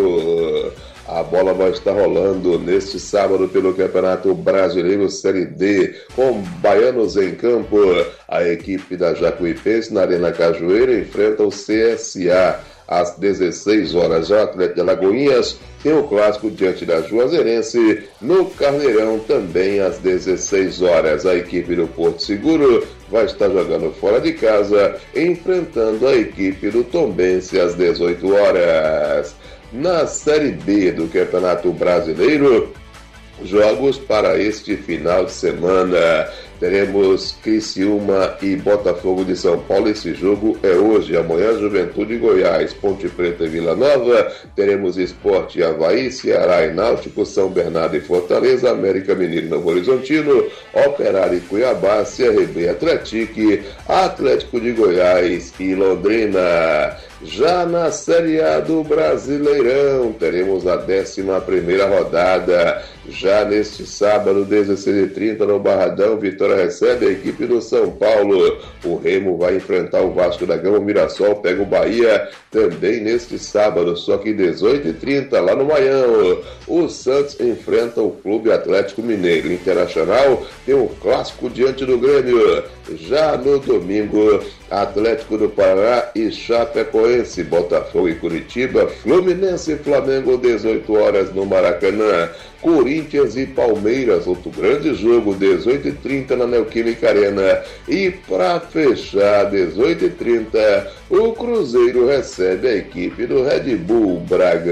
zero. A bola vai estar rolando neste sábado pelo Campeonato Brasileiro Série D, com baianos em campo. A equipe da Jacuipense, na Arena Cajueira, enfrenta o C S A às dezesseis horas. Já o Atlético de Alagoinhas tem o clássico diante da Juazeirense, no Carneirão, também às dezesseis horas. A equipe do Porto Seguro vai estar jogando fora de casa, enfrentando a equipe do Tombense às dezoito horas. Na Série B do Campeonato Brasileiro, jogos para este final de semana. Teremos Criciúma e Botafogo de São Paulo. Esse jogo é hoje. Amanhã, Juventude e Goiás, Ponte Preta e Vila Nova. Teremos Sport e Avaí, Ceará e Náutico, São Bernardo e Fortaleza, América Mineiro e Novo Horizontino, Operário e Cuiabá, C R B e Atlético, Atlético de Goiás e Londrina. Já na Série A do Brasileirão, teremos a décima primeira rodada. Já neste sábado, dezesseis e trinta, no Barradão, Vitória recebe a equipe do São Paulo. O Remo vai enfrentar o Vasco da Gama, o Mirassol pega o Bahia também neste sábado, só que dezoito e trinta, lá no Maião. O Santos enfrenta o Clube Atlético Mineiro. Internacional tem um clássico diante do Grêmio. Já no domingo, Atlético do Paraná e Chapecoense, Botafogo e Curitiba, Fluminense e Flamengo, dezoito horas no Maracanã. Corinthians e Palmeiras, outro grande jogo, dezoito e trinta na Neoquímica Arena. E para fechar, dezoito e trinta, o Cruzeiro recebe a equipe do Red Bull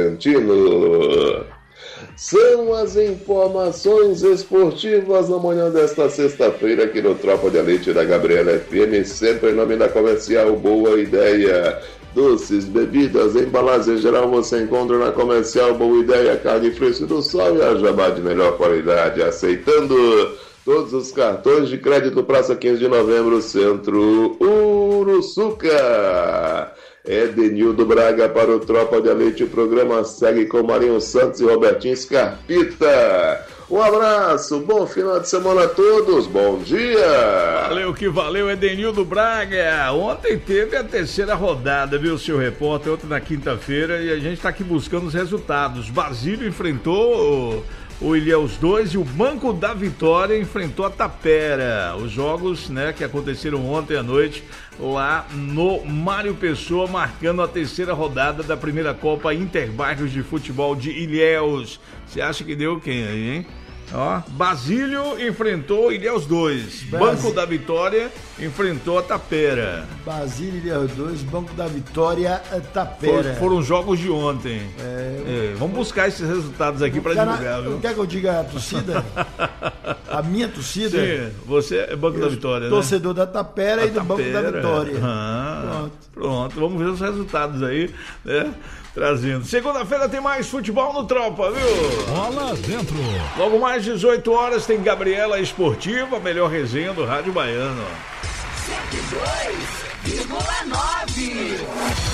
Bragantino. São as informações esportivas na manhã desta sexta-feira aqui no Tropa de Elite da Gabriela F M, sempre em nome da Comercial Boa Ideia. Doces, bebidas, embalagens em geral você encontra na Comercial Boa Ideia, carne fresca do sol e a jabá de melhor qualidade, aceitando todos os cartões de crédito. Praça quinze de novembro, Centro Uruçuca. Edenildo Braga para o Tropa de Elite. O programa segue com Marinho Santos e Robertinho Scarpita. Um abraço, bom final de semana a todos, bom dia! Valeu que valeu, Edenildo Braga. Ontem teve a terceira rodada, viu, seu repórter? Ontem na quinta-feira, e a gente está aqui buscando os resultados. Basílio enfrentou o Ilhéus dois e o Banco da Vitória enfrentou a Tapera. Os jogos, né, que aconteceram ontem à noite lá no Mário Pessoa, marcando a terceira rodada da primeira Copa Interbairros de Futebol de Ilhéus. Você acha que deu quem aí, hein? Ó, Basílio enfrentou Ilhéus dois. Bas... Banco da Vitória enfrentou a Tapera. Basílio Ilhéus dois, Banco da Vitória, Tapera. For, foram jogos de ontem. É, é, vamos buscar esses resultados aqui para divulgar, viu? Quer que eu diga a torcida? A minha torcida? Sim, você é Banco eu da Vitória, torcedor né? da Tapera a e do Tapera. Banco da Vitória. Ah, pronto. Pronto, vamos ver os resultados aí, né? Trazendo. Segunda-feira tem mais futebol no Tropa, viu? Bola dentro. Logo mais dezoito horas tem Gabriela Esportiva, a melhor resenha do Rádio Baiano. cento e dois vírgula nove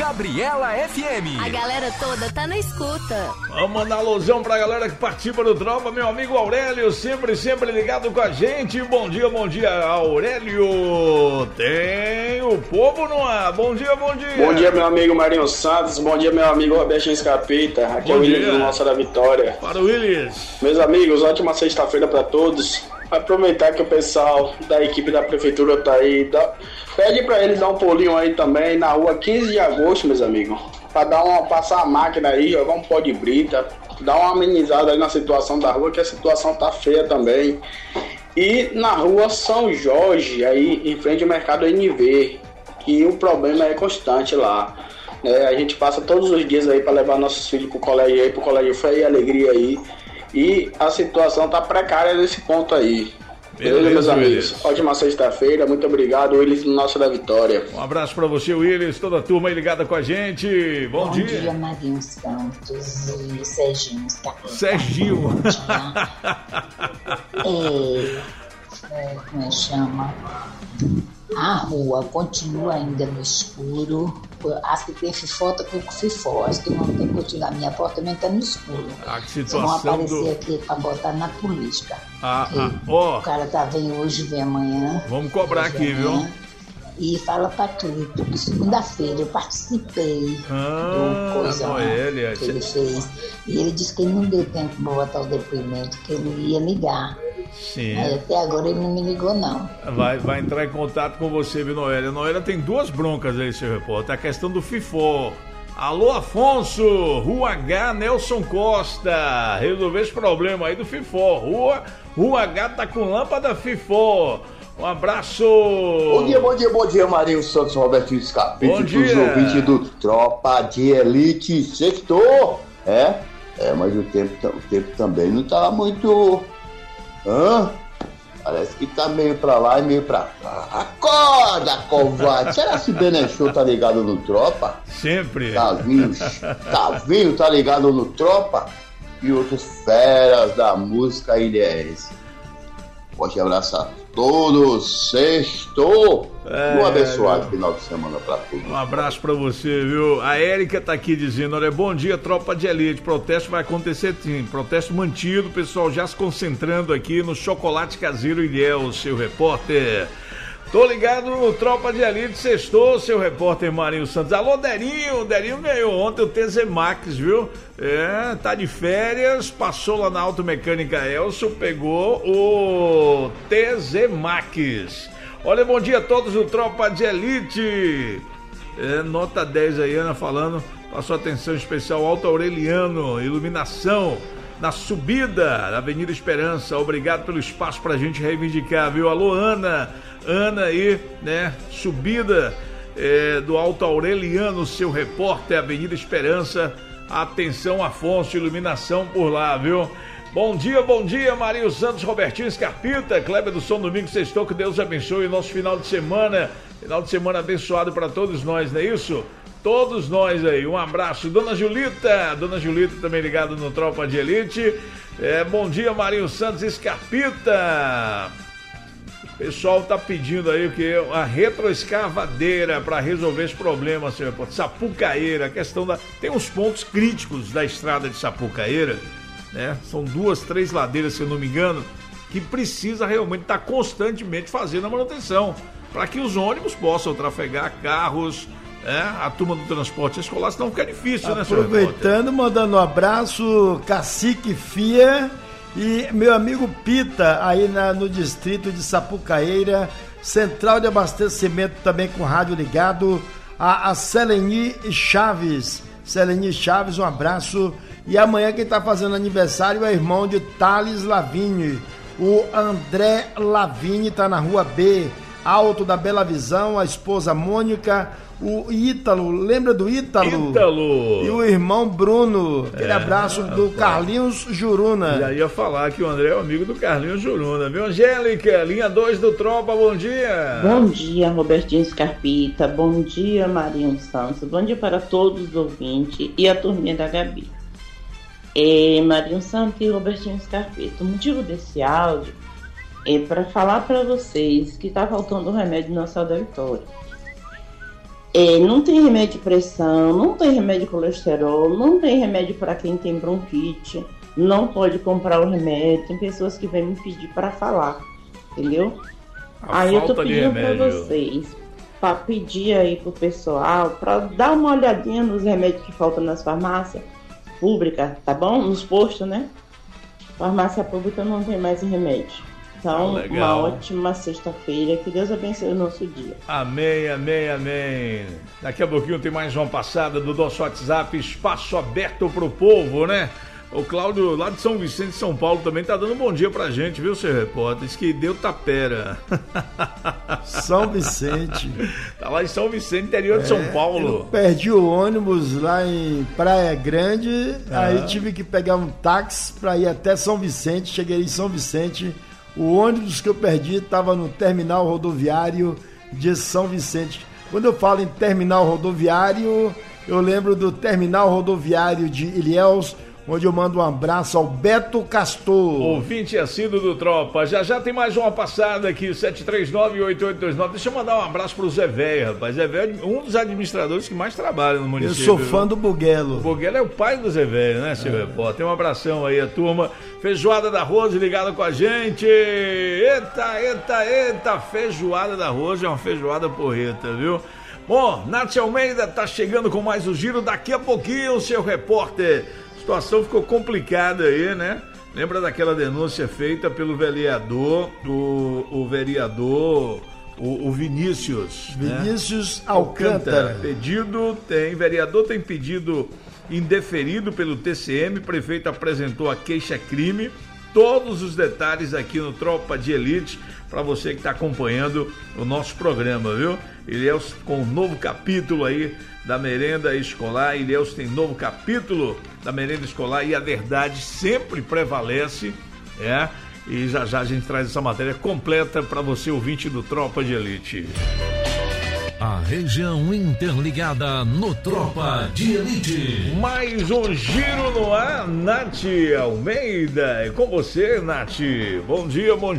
Gabriela F M. A galera toda tá na escuta. Vamos mandar alusão pra galera que participa do Tropa, meu amigo Aurélio, sempre, sempre ligado com a gente. Bom dia, bom dia, Aurélio. Tem o povo no ar. Bom dia, bom dia. Bom dia, meu amigo Marinho Santos. Bom dia, meu amigo Robertinho Escapita. Aqui bom é o Willis do Nossa da Vitória. Para o Willis. Meus amigos, ótima sexta-feira pra todos. Aproveitar que o pessoal da equipe da prefeitura tá aí, dá... pede pra eles dar um pulinho aí também na rua quinze de agosto, meus amigos, pra dar uma, passar a máquina aí, jogar um pó de brita, dar uma amenizada aí na situação da rua, que a situação tá feia também. E na rua São Jorge, aí em frente ao mercado N V, que o problema é constante lá, né? A gente passa todos os dias aí pra levar nossos filhos pro colégio aí, pro colégio Fé e Alegria aí. E a situação tá precária nesse ponto aí. Beleza, beleza meus amigos? Willis. Ótima sexta-feira, muito obrigado, Willis, do Nosso da Vitória. Um abraço pra você, Willis, toda a turma aí ligada com a gente. Bom, Bom dia. Bom dia, Marinho Santos e Serginho. Serginho. é, é, como é que chama? A rua continua ainda no escuro. Acho que tem fifota com fifó. Acho que não tem que continuar. Minha porta também está no escuro. A situação vão aparecer do... aqui para botar na política. Ah, ah, oh. O cara tá vem hoje, vem amanhã. Vamos cobrar aqui, viu? E fala pra tudo. Segunda-feira eu participei ah, do coisa Noélia. que ele fez. E ele disse que ele não deu tempo para botar o depoimento, que ele ia ligar. Sim. Mas até agora ele não me ligou, não. Vai, vai entrar em contato com você, viu, Noélia? Noélia tem duas broncas aí, seu repórter. A questão do Fifó. Alô, Afonso, Rua H, Nelson Costa. Resolver esse problema aí do Fifó. Rua, Rua H tá com lâmpada Fifó. Um abraço. Bom dia, bom dia, bom dia, Marinho Santos, Robertinho Escapete, todos os ouvintes do Tropa de Elite. Sextou. É, é, mas o tempo, o tempo também não tá muito... Hã? Parece que tá meio pra lá e meio pra cá. Acorda, covarde! Será que Benechou tá ligado no Tropa? Sempre. Tavinho, Tavinho tá ligado no Tropa? E outras feras da música ilhéense. Pode abraçar todos. Sextou. É, um abençoado final de semana pra todos. Um abraço pra você, viu? A Érica tá aqui dizendo, olha, bom dia, Tropa de Elite. Protesto vai acontecer sim. Protesto mantido, pessoal já se concentrando aqui no chocolate caseiro Ilhéus, seu repórter. Tô ligado no Tropa de Elite, sextou, seu repórter Marinho Santos. Alô, Derinho, Derinho ganhou ontem o T Z Max, viu? É, tá de férias, passou lá na Automecânica Elcio, pegou o T Z Max. Olha, bom dia a todos do Tropa de Elite. É, nota dez aí, Ana falando, passou atenção especial, Alto Aureliano, iluminação na subida da Avenida Esperança. Obrigado pelo espaço pra gente reivindicar, viu? Alô, Ana, Ana aí, né? Subida é, do Alto Aureliano, seu repórter, Avenida Esperança. Atenção, Afonso, iluminação por lá, viu? Bom dia, bom dia, Marinho Santos, Robertinho Escarpita, Kleber do Som Domingo, sextou, que Deus abençoe o nosso final de semana. Final de semana abençoado para todos nós, não é isso? Todos nós aí, um abraço. Dona Julita, Dona Julita também ligada no Tropa de Elite. É, bom dia, Marinho Santos Escarpita. O pessoal tá pedindo aí o que? A retroescavadeira para resolver esse problema, senhor. Sapucaíra, a questão da... Tem uns pontos críticos da estrada de Sapucaíra, né? São duas, três ladeiras, se eu não me engano, que precisa realmente estar tá constantemente fazendo a manutenção, para que os ônibus possam trafegar carros, né? A turma do transporte escolar, senão fica difícil, né, senhor? Aproveitando, mandando um abraço, Cacique Fia e meu amigo Pita, aí na, no distrito de Sapucaíra, central de abastecimento também com rádio ligado, a, a Seleni Chaves. Seleni Chaves, um abraço. E amanhã quem está fazendo aniversário é o irmão de Thales Lavigne. O André Lavigne está na rua B, Alto da Bela Visão, a esposa Mônica, o Ítalo, lembra do Ítalo? Ítalo! E o irmão Bruno, aquele é, abraço do Carlinhos Juruna. Já ia falar que o André é o amigo do Carlinhos Juruna, viu, Angélica? Linha dois do Tropa, bom dia! Bom dia, Robertinho Escarpita, bom dia, Marinho Santos, bom dia para todos os ouvintes e a turminha da Gabi. É, Marinho Santos e Robertinho Escarpita, o motivo desse áudio é para falar para vocês que está faltando o remédio na Sal da Vitória. É, não tem remédio de pressão, não tem remédio de colesterol, não tem remédio para quem tem bronquite, não pode comprar o remédio. Tem pessoas que vêm me pedir para falar, entendeu? A aí eu tô falta de pedindo para remédio. vocês, para pedir aí pro pessoal, para dar uma olhadinha nos remédios que faltam nas farmácias públicas, tá bom? Nos postos, né? Farmácia pública não tem mais remédio. Então, Ah, uma ótima sexta-feira. Que Deus abençoe o nosso dia. Amém, amém, amém. Daqui a pouquinho tem mais uma passada do nosso WhatsApp, espaço aberto pro povo, né? O Cláudio, lá de São Vicente, São Paulo, também tá dando um bom dia pra gente, viu, seu repórter? Diz que deu tapera. São Vicente. Tá lá em São Vicente, interior de É, São Paulo. Eu perdi o ônibus lá em Praia Grande, Ah. aí tive que pegar um táxi pra ir até São Vicente. Cheguei em São Vicente, o ônibus que eu perdi estava no terminal rodoviário de São Vicente. Quando eu falo em terminal rodoviário, eu lembro do terminal rodoviário de Ilhéus, onde eu mando um abraço ao Beto Castor. Ouvinte assíduo do Tropa. Já já tem mais uma passada aqui, sete três nove, oito oito dois nove. Deixa eu mandar um abraço pro Zé Velho, rapaz. Zé Velho é um dos administradores que mais trabalha no Eu município. sou fã do Buguelo. O Buguelo é o pai do Zé Velho, né, seu repórter? Um abração aí, a turma. Feijoada da Rose ligada com a gente. Eita, eita, eita. Feijoada da Rose é uma feijoada porreta, viu? Bom, Nath Almeida tá chegando com mais o giro. Daqui a pouquinho, seu repórter. A situação ficou complicada aí, né? Lembra daquela denúncia feita pelo vereador, o, o vereador, o, o Vinícius. Vinícius né? Alcântara. Pedido, tem, vereador tem pedido indeferido pelo T C M, prefeito apresentou a queixa-crime. Todos os detalhes aqui no Tropa de Elite, para você que está acompanhando o nosso programa, viu? Ilhéus com um novo capítulo aí da merenda escolar. Ilhéus tem novo capítulo da merenda escolar e a verdade sempre prevalece, é? E já já a gente traz essa matéria completa para você, ouvinte do Tropa de Elite. A região interligada no Tropa de Elite. Mais um giro no ar, Nath Almeida. É com você, Nath. Bom dia, bom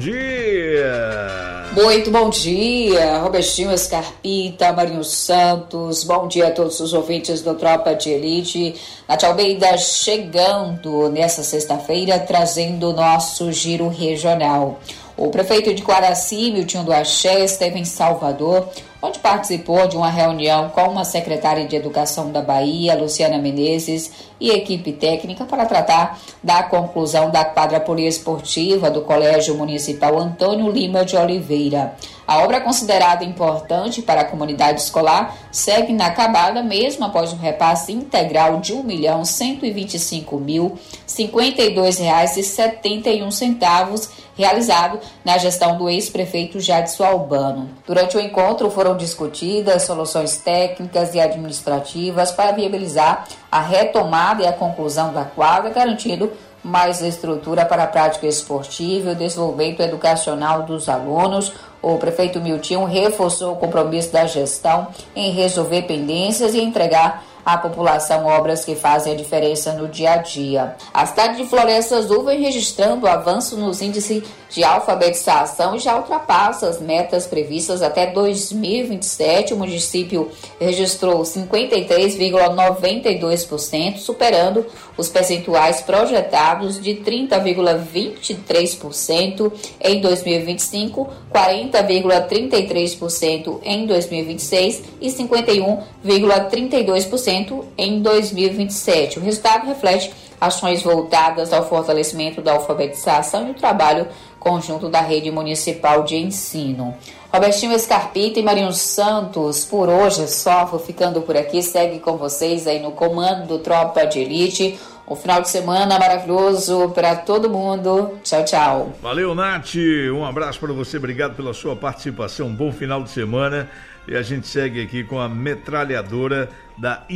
dia. Muito bom dia, Robertinho Scarpita, Marinho Santos. Bom dia a todos os ouvintes do Tropa de Elite. Nath Almeida chegando nessa sexta-feira, trazendo o nosso giro regional. O prefeito de Quaraci, Miltinho do Axé, esteve em Salvador, onde participou de uma reunião com uma secretária de Educação da Bahia, Luciana Menezes, e equipe técnica para tratar da conclusão da quadra poliesportiva do Colégio Municipal Antônio Lima de Oliveira. A obra, considerada importante para a comunidade escolar, segue inacabada mesmo após um repasse integral de um milhão cento e vinte e cinco mil cinquenta e dois reais e setenta e um centavos realizado na gestão do ex-prefeito Jadson Albano. Durante o encontro foram discutidas soluções técnicas e administrativas para viabilizar a retomada e a conclusão da quadra, garantindo mais estrutura para a prática esportiva e o desenvolvimento educacional dos alunos. O prefeito Miltinho reforçou o compromisso da gestão em resolver pendências e entregar à população obras que fazem a diferença no dia a dia. A cidade de Floresta Azul vem registrando avanço nos índices de alfabetização e já ultrapassa as metas previstas até dois mil e vinte e sete. O município registrou cinquenta e três vírgula noventa e dois por cento, superando os percentuais projetados de trinta vírgula vinte e três por cento em dois mil e vinte e cinco, quarenta vírgula trinta e três por cento em dois mil e vinte e seis e cinquenta e um vírgula trinta e dois por cento em dois mil e vinte e sete. O resultado reflete ações voltadas ao fortalecimento da alfabetização e o trabalho conjunto da rede municipal de ensino. Robertinho Scarpita e Marinho Santos, por hoje é só, vou ficando por aqui, segue com vocês aí no comando do Tropa de Elite. Um final de semana maravilhoso para todo mundo. Tchau, tchau. Valeu, Nath. Um abraço para você, obrigado pela sua participação. Um bom final de semana. E a gente segue aqui com a metralhadora da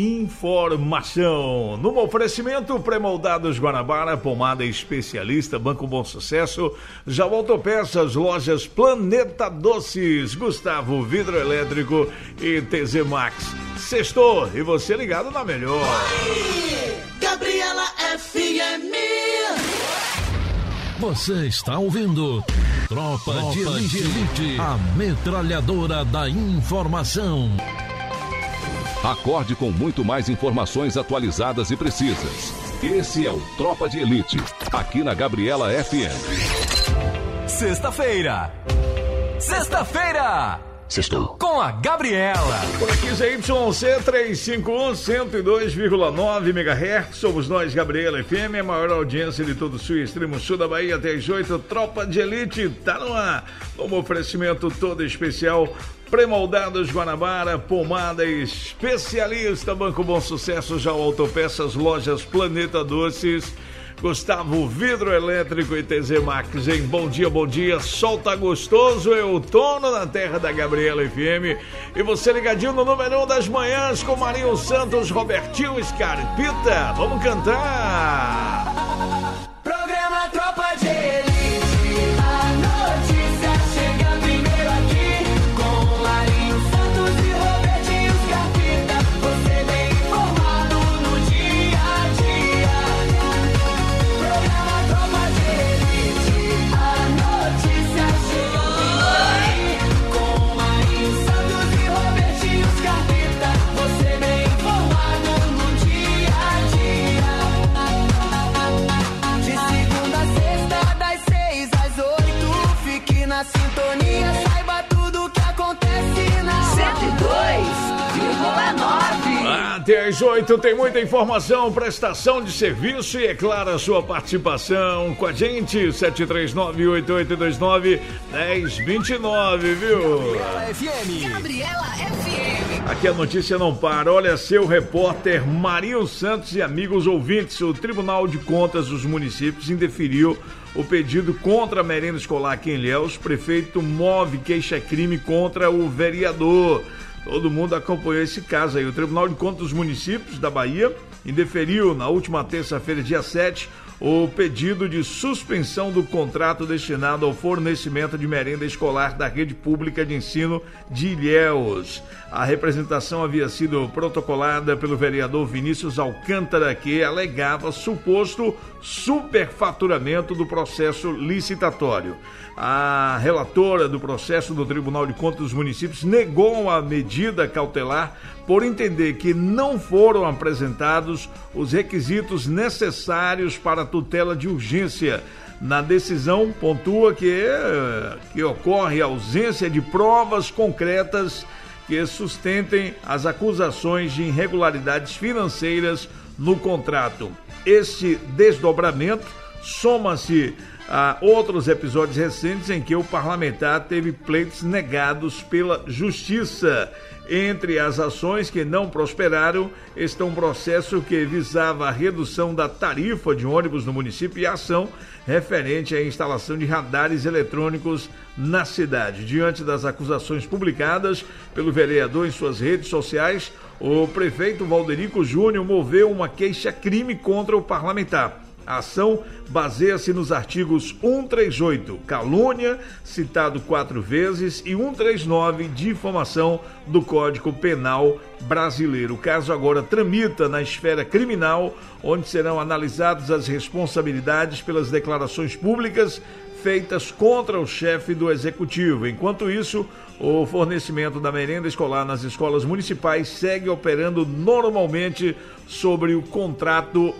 informação. No oferecimento, Premoldados Guanabara, pomada especialista, Banco Bom Sucesso, Jaú Autopeças, lojas Planeta Doces, Gustavo Vidro Elétrico e T Z Max. Sextou, e você ligado na melhor. Gabriela F M. Você está ouvindo Tropa, Tropa de Elite, a metralhadora da informação. Acorde com muito mais informações atualizadas e precisas. Esse é o Tropa de Elite, aqui na Gabriela F M. Sexta-feira. Sexta-feira. Sextou. Com a Gabriela. Por aqui, Z Y C trezentos e cinquenta e um, cento e dois vírgula nove megahertz. Somos nós, Gabriela F M, a maior audiência de todo o sul e extremo sul da Bahia até as oito. Tropa de Elite tá no ar. Um oferecimento todo especial. Premoldados Guanabara, pomada especialista, Banco Bom Sucesso, já Autopeças, Lojas Planeta Doces, Gustavo Vidro Elétrico e T Z Max, hein? Bom dia, bom dia, sol tá gostoso, é outono na terra da Gabriela F M, e você ligadinho no número um das manhãs com Marinho Santos, Robertinho Scarpita, vamos cantar! Programa Tropa de Elite, a notícia chega primeiro aqui, com Marinho Santos e Robertinho Scarpita, você bem informado no dia a dia. Programa Tropa de Elite, a notícia chega primeiro aqui, com Marinho Santos e Robertinho Scarpita, você bem informado no dia a dia. De segunda a sexta, das seis às oito, fique na sintonia, saiba tudo que acontece na cento e dois vírgula nove. Até às oito tem muita informação, prestação de serviço e, é claro, a sua participação com a gente, sete três nove, oito oito dois nove, um zero dois nove, viu? Gabriela F M. Gabriela F M. Aqui a notícia não para. Olha, seu repórter Marinho Santos e amigos ouvintes, o Tribunal de Contas dos Municípios indeferiu o pedido contra a merenda escolar aqui em Ilhéus. O prefeito move queixa-crime contra o vereador. Todo mundo acompanhou esse caso aí. O Tribunal de Contas dos Municípios da Bahia indeferiu na última terça-feira, dia sete, o pedido de suspensão do contrato destinado ao fornecimento de merenda escolar da rede pública de ensino de Ilhéus. A representação havia sido protocolada pelo vereador Vinícius Alcântara, que alegava suposto superfaturamento do processo licitatório. A relatora do processo do Tribunal de Contas dos Municípios negou a medida cautelar por entender que não foram apresentados os requisitos necessários para a tutela de urgência. Na decisão, pontua que, que ocorre a ausência de provas concretas que sustentem as acusações de irregularidades financeiras no contrato. Este desdobramento soma-se a outros episódios recentes em que o parlamentar teve pleitos negados pela Justiça. Entre as ações que não prosperaram está um processo que visava a redução da tarifa de ônibus no município e a ação referente à instalação de radares eletrônicos na cidade. Diante das acusações publicadas pelo vereador em suas redes sociais, o prefeito Valderico Júnior moveu uma queixa-crime contra o parlamentar. A ação baseia-se nos artigos cento e trinta e oito, calúnia, citado quatro vezes, e cento e trinta e nove, difamação do Código Penal brasileiro. O caso agora tramita na esfera criminal, onde serão analisadas as responsabilidades pelas declarações públicas feitas contra o chefe do executivo. Enquanto isso, o fornecimento da merenda escolar nas escolas municipais segue operando normalmente sobre o contrato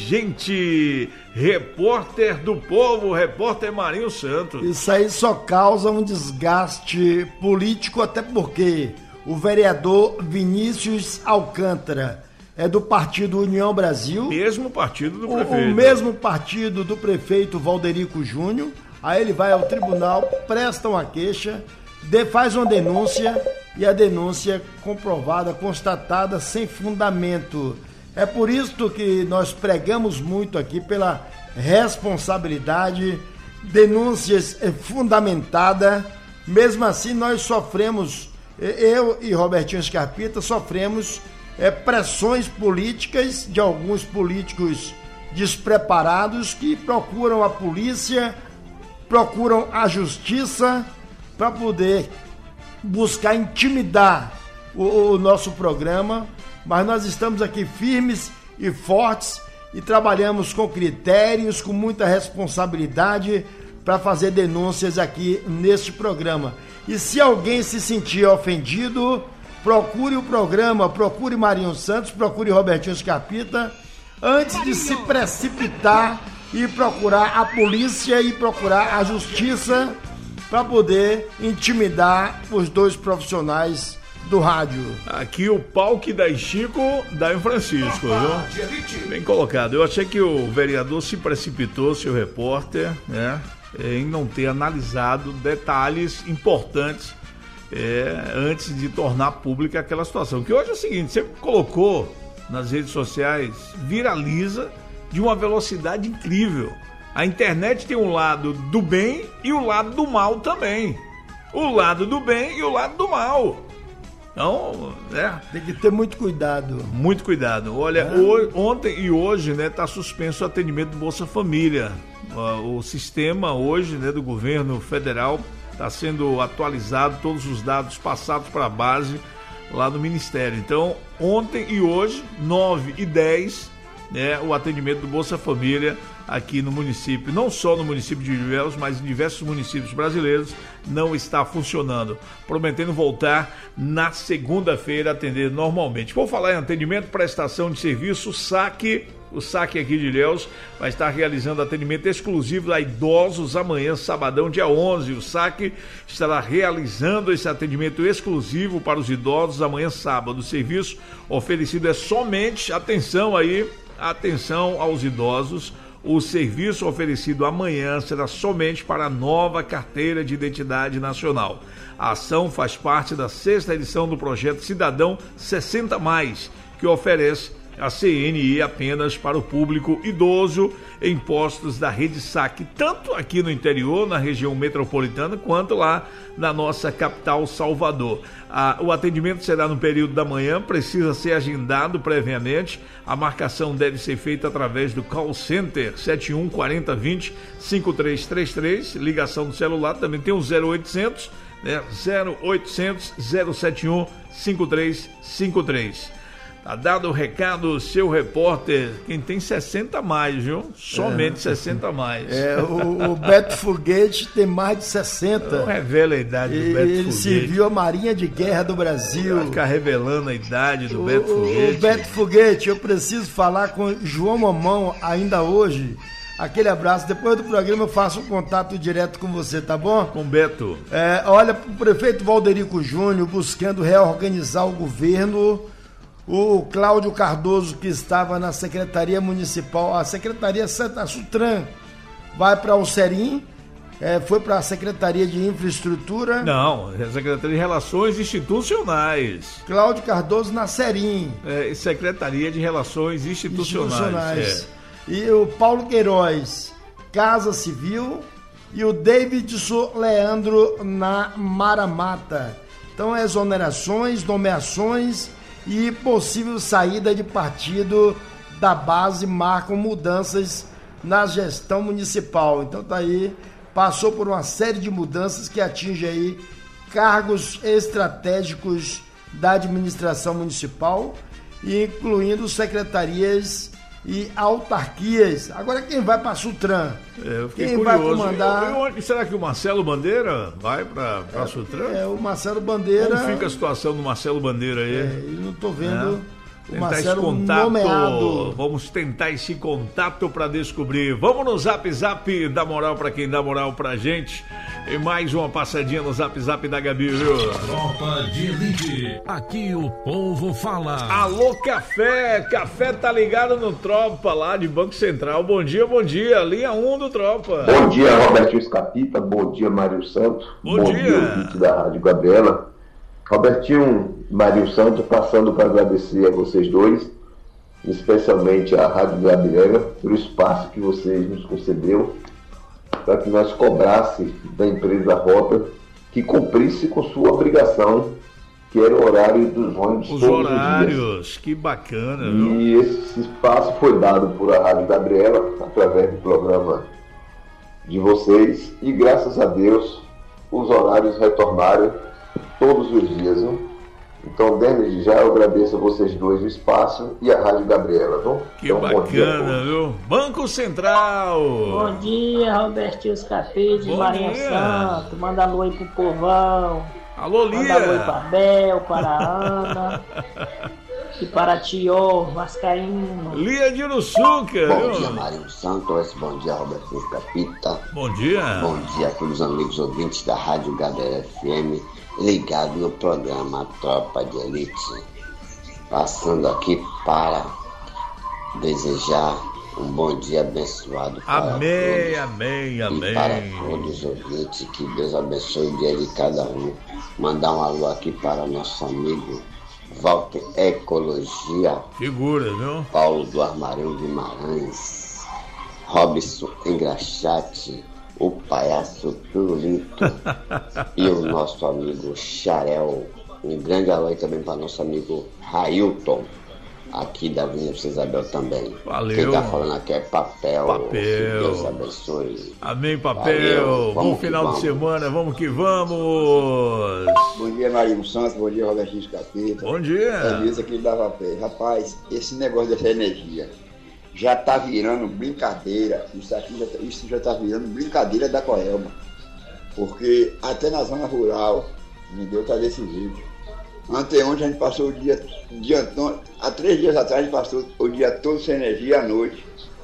vigente. Repórter do Povo, repórter Marinho Santos. Isso aí só causa um desgaste político, até porque o vereador Vinícius Alcântara é do partido União Brasil. Mesmo partido do o, prefeito. O mesmo partido do prefeito Valderico Júnior. Aí ele vai ao tribunal, presta uma queixa, de, faz uma denúncia e a denúncia é comprovada, constatada, sem fundamento. É por isso que nós pregamos muito aqui pela responsabilidade, denúncias fundamentadas. Mesmo assim, nós sofremos, eu e Robertinho Scarpita sofremos é, pressões políticas de alguns políticos despreparados que procuram a polícia, procuram a justiça para poder buscar intimidar o, o nosso programa, mas nós estamos aqui firmes e fortes e trabalhamos com critérios, com muita responsabilidade para fazer denúncias aqui neste programa. E se alguém se sentir ofendido, procure o programa, procure Marinho Santos, procure Robertinho Scarpita, antes de se precipitar e procurar a polícia e procurar a justiça para poder intimidar os dois profissionais do rádio. Aqui o pau que dá em Chico, dá em Francisco, viu? Bem colocado. Eu achei que o vereador se precipitou, seu repórter, né, em não ter analisado detalhes importantes é, antes de tornar pública aquela situação. Que hoje é o seguinte, você colocou nas redes sociais, viraliza de uma velocidade incrível. A internet tem um lado do bem e o lado do mal também. O lado do bem e o lado do mal. Então, né? Tem que ter muito cuidado. Muito cuidado. Olha, é. hoje, ontem e hoje, né, tá suspenso o atendimento do Bolsa Família. O sistema hoje, né, do governo federal está sendo atualizado, todos os dados passados para a base lá no Ministério. Então, ontem e hoje, nove e dez, né, o atendimento do Bolsa Família aqui no município, não só no município de Ilhéus, mas em diversos municípios brasileiros, não está funcionando, prometendo voltar na segunda-feira a atender normalmente. Vou falar em atendimento, prestação de serviço, saque, o saque aqui de Ilhéus vai estar realizando atendimento exclusivo a idosos amanhã, sabadão, dia onze. O saque estará realizando esse atendimento exclusivo para os idosos amanhã, sábado. O serviço oferecido é somente, atenção aí, atenção aos idosos, o serviço oferecido amanhã será somente para a nova Carteira de Identidade Nacional. A ação faz parte da sexta edição do projeto Cidadão sessenta mais, que oferece a C N I apenas para o público idoso em postos da rede saque, tanto aqui no interior, na região metropolitana, quanto lá na nossa capital, Salvador. Ah, o atendimento será no período da manhã, precisa ser agendado previamente. A marcação deve ser feita através do call center sete um quatro zero dois zero cinco três três três, ligação do celular, também tem o zero oitocentos, né, zero oitocentos, zero sete um, cinco três cinco três. Tá dado o recado, seu repórter, quem tem sessenta a mais, viu? Somente é. sessenta a mais. É, o, o Beto Foguete tem mais de sessenta. Não revela a idade do e, Beto ele Foguete. Ele serviu a Marinha de Guerra do Brasil. Vai ficar revelando a idade do o, Beto Foguete. O Beto Foguete, eu preciso falar com João Mamão ainda hoje. Aquele abraço. Depois do programa eu faço um contato direto com você, tá bom? Com o Beto. É, olha, o prefeito Valderico Júnior buscando reorganizar o governo. O Cláudio Cardoso, que estava na Secretaria Municipal, a Secretaria a Sutran, vai para o Serim, é, foi para a Secretaria de Infraestrutura. Não, a Secretaria de Relações Institucionais. Cláudio Cardoso na Serim. É, Secretaria de Relações Institucionais. Institucionais. É. E o Paulo Queiroz, Casa Civil, e o Davidson Leandro na Maramata. Então, exonerações, nomeações e possível saída de partido da base marcam mudanças na gestão municipal. Então tá aí, passou por uma série de mudanças que atinge aí cargos estratégicos da administração municipal, incluindo secretarias e autarquias. Agora quem vai para Sutran? É, eu fiquei quem curioso. vai comandar? Eu, eu, será que o Marcelo Bandeira vai para é, Sutran? É, o Marcelo Bandeira. Como fica a situação do Marcelo Bandeira aí? É, eu não estou vendo é. o Marcelo contato, nomeado. Vamos tentar esse contato para descobrir. Vamos no Zap Zap, dá moral para quem dá moral pra gente. E mais uma passadinha no Zap Zap da Gabi, viu? Tropa de Elite, aqui o povo fala. Alô, Café, Café tá ligado no Tropa lá de Banco Central. Bom dia, bom dia, linha um do Tropa. Bom dia, Robertinho Scarpita, bom dia, Mário Santos. Bom, bom dia. dia, ouvinte da Rádio Gabriela. Robertinho, Mário Santos, passando para agradecer a vocês dois, especialmente a Rádio Gabriela, pelo espaço que vocês nos concedeu, para que nós cobrássemos da empresa Rota que cumprisse com sua obrigação, que era o horário dos ônibus os todos horários, os dias. Que bacana, e viu? E esse espaço foi dado por a Rádio Gabriela, através do programa de vocês, e graças a Deus os horários retornaram todos os dias, viu? Então, desde já, eu agradeço a vocês dois o espaço e a Rádio Gabriela, viu? Que então, bacana, viu? Banco Central! Bom dia, Robertinho Scarpita, Bom Marinho dia. Santos, manda alô aí pro povão. Alô, Lia. Manda um oi para Bel, para a Ana e para Tio Vascaíno. Lia de Uruçuca. Bom dia, Mário Santos. Bom dia, Roberto Capita. Bom dia. Bom dia a todos os amigos ouvintes da Rádio Gabriela F M, ligado no programa Tropa de Elite. Passando aqui para desejar um bom dia abençoado para amém, todos. Amém, amém, e para todos os ouvintes, que Deus abençoe o dia de cada um. Mandar um alô aqui para nosso amigo Walter Ecologia. Figura, viu? Paulo do Armarinho Guimarães, Robson Engraxate, o Palhaço Pirulito e o nosso amigo Xarel. Um grande alô aí também para nosso amigo Railton, aqui da Avenida Princesa Isabel também. Valeu. Quem tá falando aqui é Papel. Papel. Que Deus abençoe. Amém, Papel. Bom final de semana, vamos que vamos. Bom dia, Marinho Santos. Bom dia, Robertinho Capeta. Bom dia. Elisa aqui da Vapé. Rapaz, esse negócio dessa energia já tá virando brincadeira. Isso aqui já tá, isso já tá virando brincadeira da Coelba. Porque até na zona rural, ninguém tá desse jeito. Anteontem a gente passou o dia, dia, há três dias atrás a gente passou o dia todo sem energia à noite.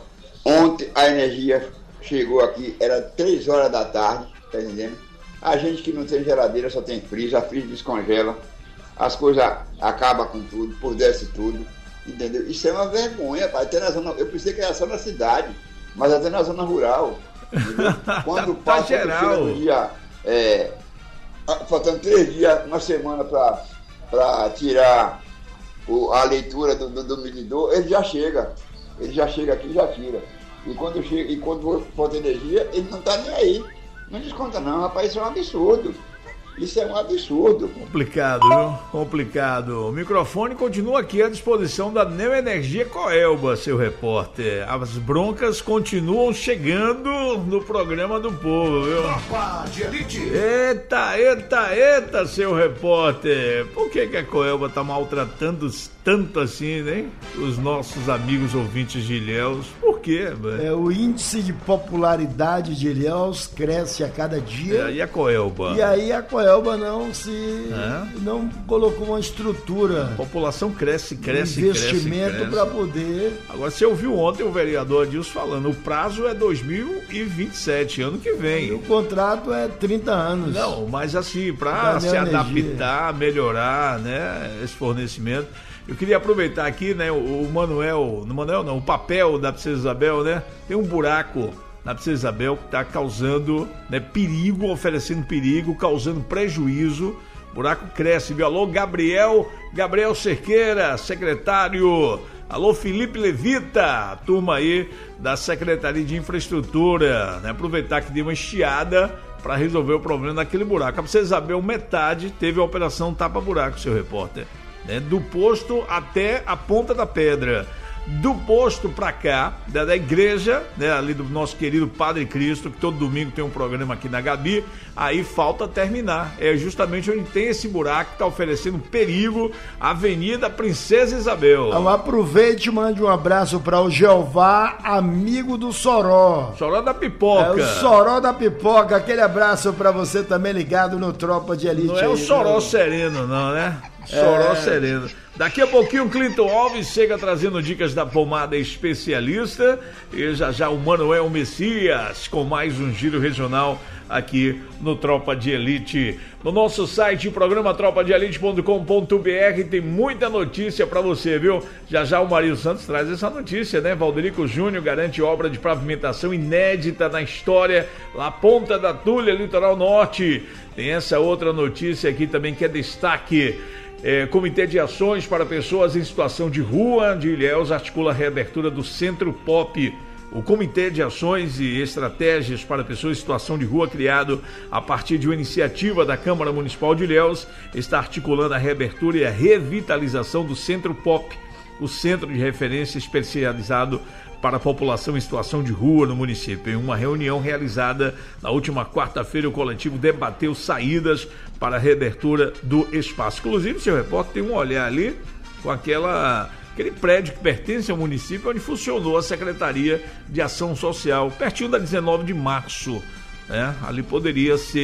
Ontem a energia chegou aqui, era três horas da tarde, tá entendendo? A gente que não tem geladeira só tem freezer, a freezer descongela, as coisas acabam com tudo, pudesse tudo, entendeu? Isso é uma vergonha, pai. Até na zona, eu pensei que era só na cidade, mas até na zona rural, entendeu? Quando tá, passa tá o dia, é, faltando três dias, uma semana para para tirar o, a leitura do, do, do medidor, ele já chega. Ele já chega aqui e já tira. E quando, chega, e quando falta energia, ele não está nem aí. Não desconta não, rapaz, isso é um absurdo. Isso é um absurdo. Complicado, viu? Complicado. O microfone continua aqui à disposição da Neoenergia Coelba, seu repórter. As broncas continuam chegando no programa do povo, viu? Tropa de Elite. Eita, eita, eita, seu repórter. Por que que a Coelba tá maltratando tanto assim, né? Os nossos amigos ouvintes de Ilhéus. Por quê, mano? É, o índice de popularidade de Ilhéus cresce a cada dia. É, e a Coelba? E aí a Coelba não se é? não colocou uma estrutura. A população cresce, cresce, investimento cresce. para poder. Agora, você ouviu ontem o vereador Adilson falando, o prazo é dois mil e vinte e sete, ano que vem. E o contrato é trinta anos. Não, mas assim, para se adaptar, melhorar, né, esse fornecimento. Eu queria aproveitar aqui, né, o Manuel, não Manuel não, o papel da Princesa Isabel, né, tem um buraco na Princesa Isabel que está causando, né, perigo, oferecendo perigo, causando prejuízo. O buraco cresce, viu? Alô, Gabriel, Gabriel Cerqueira, secretário. Alô, Felipe Levita, turma aí da Secretaria de Infraestrutura, né, aproveitar que deu uma estiada para resolver o problema daquele buraco. A Princesa Isabel, metade, teve a operação tapa-buraco, seu repórter. Né, do posto até a Ponta da Pedra, do posto pra cá, da, da igreja, né, ali do nosso querido Padre Cristo, que todo domingo tem um programa aqui na Gabi, aí falta terminar, é justamente onde tem esse buraco que tá oferecendo perigo, Avenida Princesa Isabel. Então aproveite e mande um abraço para o Jeová, amigo do Soró. Soró da Pipoca. É o Soró da Pipoca, aquele abraço para você também ligado no Tropa de Elite. Não é o Soró Sereno não, né? Soró é. Sereno. Daqui a pouquinho o Clinton Alves chega trazendo dicas da pomada especialista e já já o Manuel Messias com mais um giro regional aqui no Tropa de Elite. No nosso site, programa tropa de elite ponto com ponto b r, tem muita notícia pra você, viu? Já já o Marinho Santos traz essa notícia, né? Valderico Júnior garante obra de pavimentação inédita na história, lá Ponta da Tulha, Litoral Norte. Tem essa outra notícia aqui também que é destaque. É, Comitê de Ações para Pessoas em Situação de Rua de Ilhéus articula a reabertura do Centro Pop. O Comitê de Ações e Estratégias para Pessoas em Situação de Rua, criado a partir de uma iniciativa da Câmara Municipal de Ilhéus, está articulando a reabertura e a revitalização do Centro Pop, o centro de referência especializado para a população em situação de rua no município. Em uma reunião realizada na última quarta-feira, o coletivo debateu saídas para a reabertura do espaço. Inclusive, seu repórter tem um olhar ali com aquela, aquele prédio que pertence ao município, onde funcionou a Secretaria de Ação Social, pertinho da dezenove de março. Né? Ali poderia ser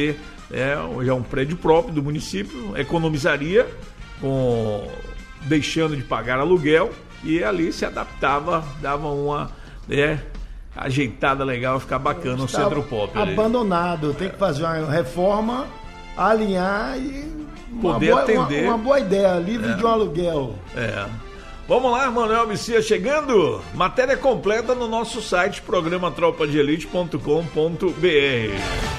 É, hoje é um prédio próprio do município, economizaria com, deixando de pagar aluguel e ali se adaptava, dava uma é, ajeitada legal, ficar bacana o Centro Pop. Abandonado, ali. Tem que fazer uma reforma, alinhar e poder boa, atender. Uma, uma boa ideia, livre é. de um aluguel. É. Vamos lá, Manuel Messias chegando. Matéria completa no nosso site, programa tropa de elite ponto com ponto b r.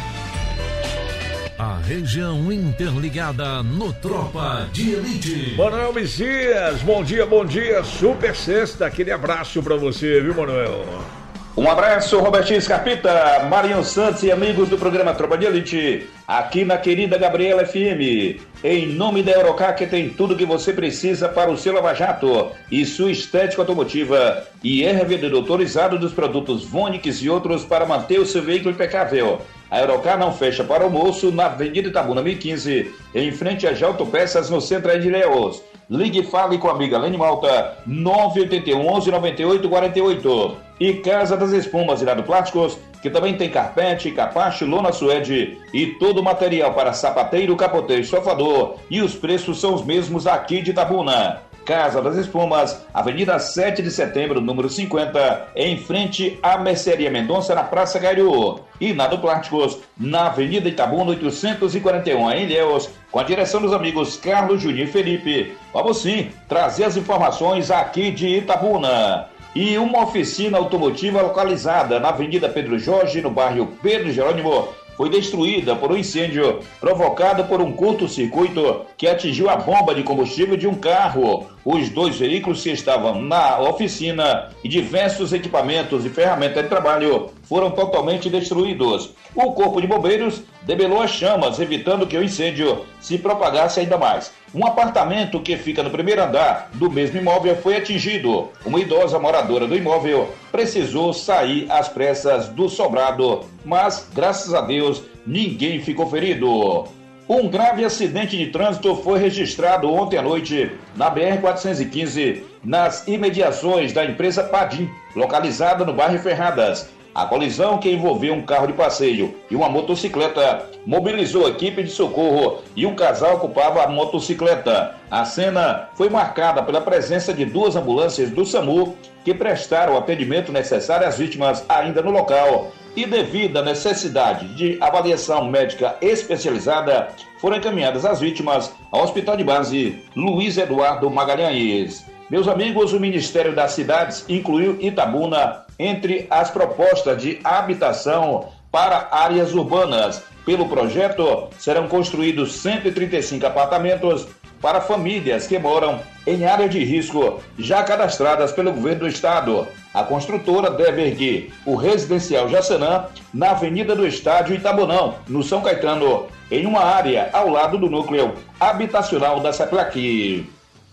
A região interligada no Tropa de Elite. Manuel Messias, bom dia, bom dia. Super sexta, aquele abraço pra você, viu, Manuel? Um abraço, Robertinho Scarpita, Marinho Santos e amigos do programa Tropa de Elite, aqui na querida Gabriela F M. Em nome da Eurocar, que tem tudo que você precisa para o seu lava-jato e sua estética automotiva, e é revendedor autorizado dos produtos Vonix e outros para manter o seu veículo impecável. A Eurocar não fecha para almoço na Avenida Itabuna mil e quinze, em frente a Autopeças, no centro de Ilhéus. Ligue e fale com a amiga Lene Malta, nove oito um, onze, nove oito quatro oito. E Casa das Espumas e Irado Plásticos, que também tem carpete, capacho, lona suede e todo o material para sapateiro, capoteiro e sofador. E os preços são os mesmos aqui de Itabuna. Casa das Espumas, Avenida sete de setembro, número cinquenta, em frente à Mercearia Mendonça, na Praça Gairu. E Nado Plásticos, na Avenida Itabuna, oitocentos e quarenta e um, em Ilhéus, com a direção dos amigos Carlos, Juninho e Felipe. Vamos sim trazer as informações aqui de Itabuna. E uma oficina automotiva localizada na Avenida Pedro Jorge, no bairro Pedro Jerônimo, foi destruída por um incêndio provocado por um curto-circuito que atingiu a bomba de combustível de um carro. Os dois veículos que estavam na oficina e diversos equipamentos e ferramentas de trabalho foram totalmente destruídos. O Corpo de Bombeiros debelou as chamas, evitando que o incêndio se propagasse ainda mais. Um apartamento que fica no primeiro andar do mesmo imóvel foi atingido. Uma idosa moradora do imóvel precisou sair às pressas do sobrado, mas, graças a Deus, ninguém ficou ferido. Um grave acidente de trânsito foi registrado ontem à noite na B R quatrocentos e quinze, nas imediações da empresa Padim, localizada no bairro Ferradas. A colisão, que envolveu um carro de passeio e uma motocicleta, mobilizou a equipe de socorro e um casal ocupava a motocicleta. A cena foi marcada pela presença de duas ambulâncias do SAMU que prestaram o atendimento necessário às vítimas ainda no local. E devido à necessidade de avaliação médica especializada, foram encaminhadas as vítimas ao Hospital de Base Luiz Eduardo Magalhães. Meus amigos, o Ministério das Cidades incluiu Itabuna entre as propostas de habitação para áreas urbanas. Pelo projeto, serão construídos cento e trinta e cinco apartamentos para famílias que moram em áreas de risco já cadastradas pelo governo do estado. A construtora deve erguer o residencial Jaçanã na Avenida do Estádio Itabunão, no São Caetano, em uma área ao lado do núcleo habitacional da Saplaqui.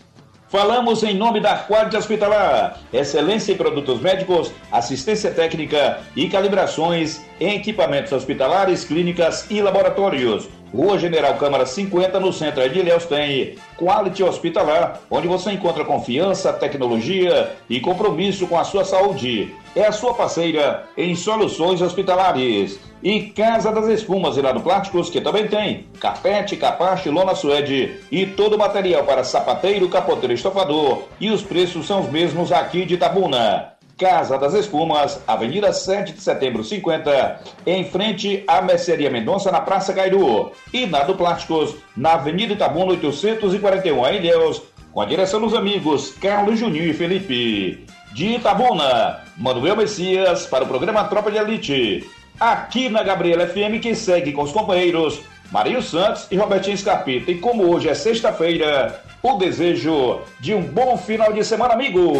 Falamos em nome da Quality Hospitalar, excelência em produtos médicos, assistência técnica e calibrações em equipamentos hospitalares, clínicas e laboratórios. Rua General Câmara cinquenta, no centro de Ilhéus, tem Quality Hospitalar, onde você encontra confiança, tecnologia e compromisso com a sua saúde. É a sua parceira em soluções hospitalares. E Casa das Espumas e Irado Plásticos, que também tem carpete, capacho, lona suede e todo o material para sapateiro, capoteiro e estofador. E os preços são os mesmos aqui de Itabuna. Casa das Espumas, Avenida sete de setembro, cinquenta, em frente à Mercearia Mendonça, na Praça Gairu. E Nado Plásticos, na Avenida Itabuna, oitocentos e quarenta e um, em Ilhéus, com a direção dos amigos Carlos, Juninho e Felipe. De Itabuna, Manuel Messias, para o programa Tropa de Elite. Aqui na Gabriela F M, que segue com os companheiros Marinho Santos e Robertinho Scarpita. E como hoje é sexta-feira, o desejo de um bom final de semana, amigo.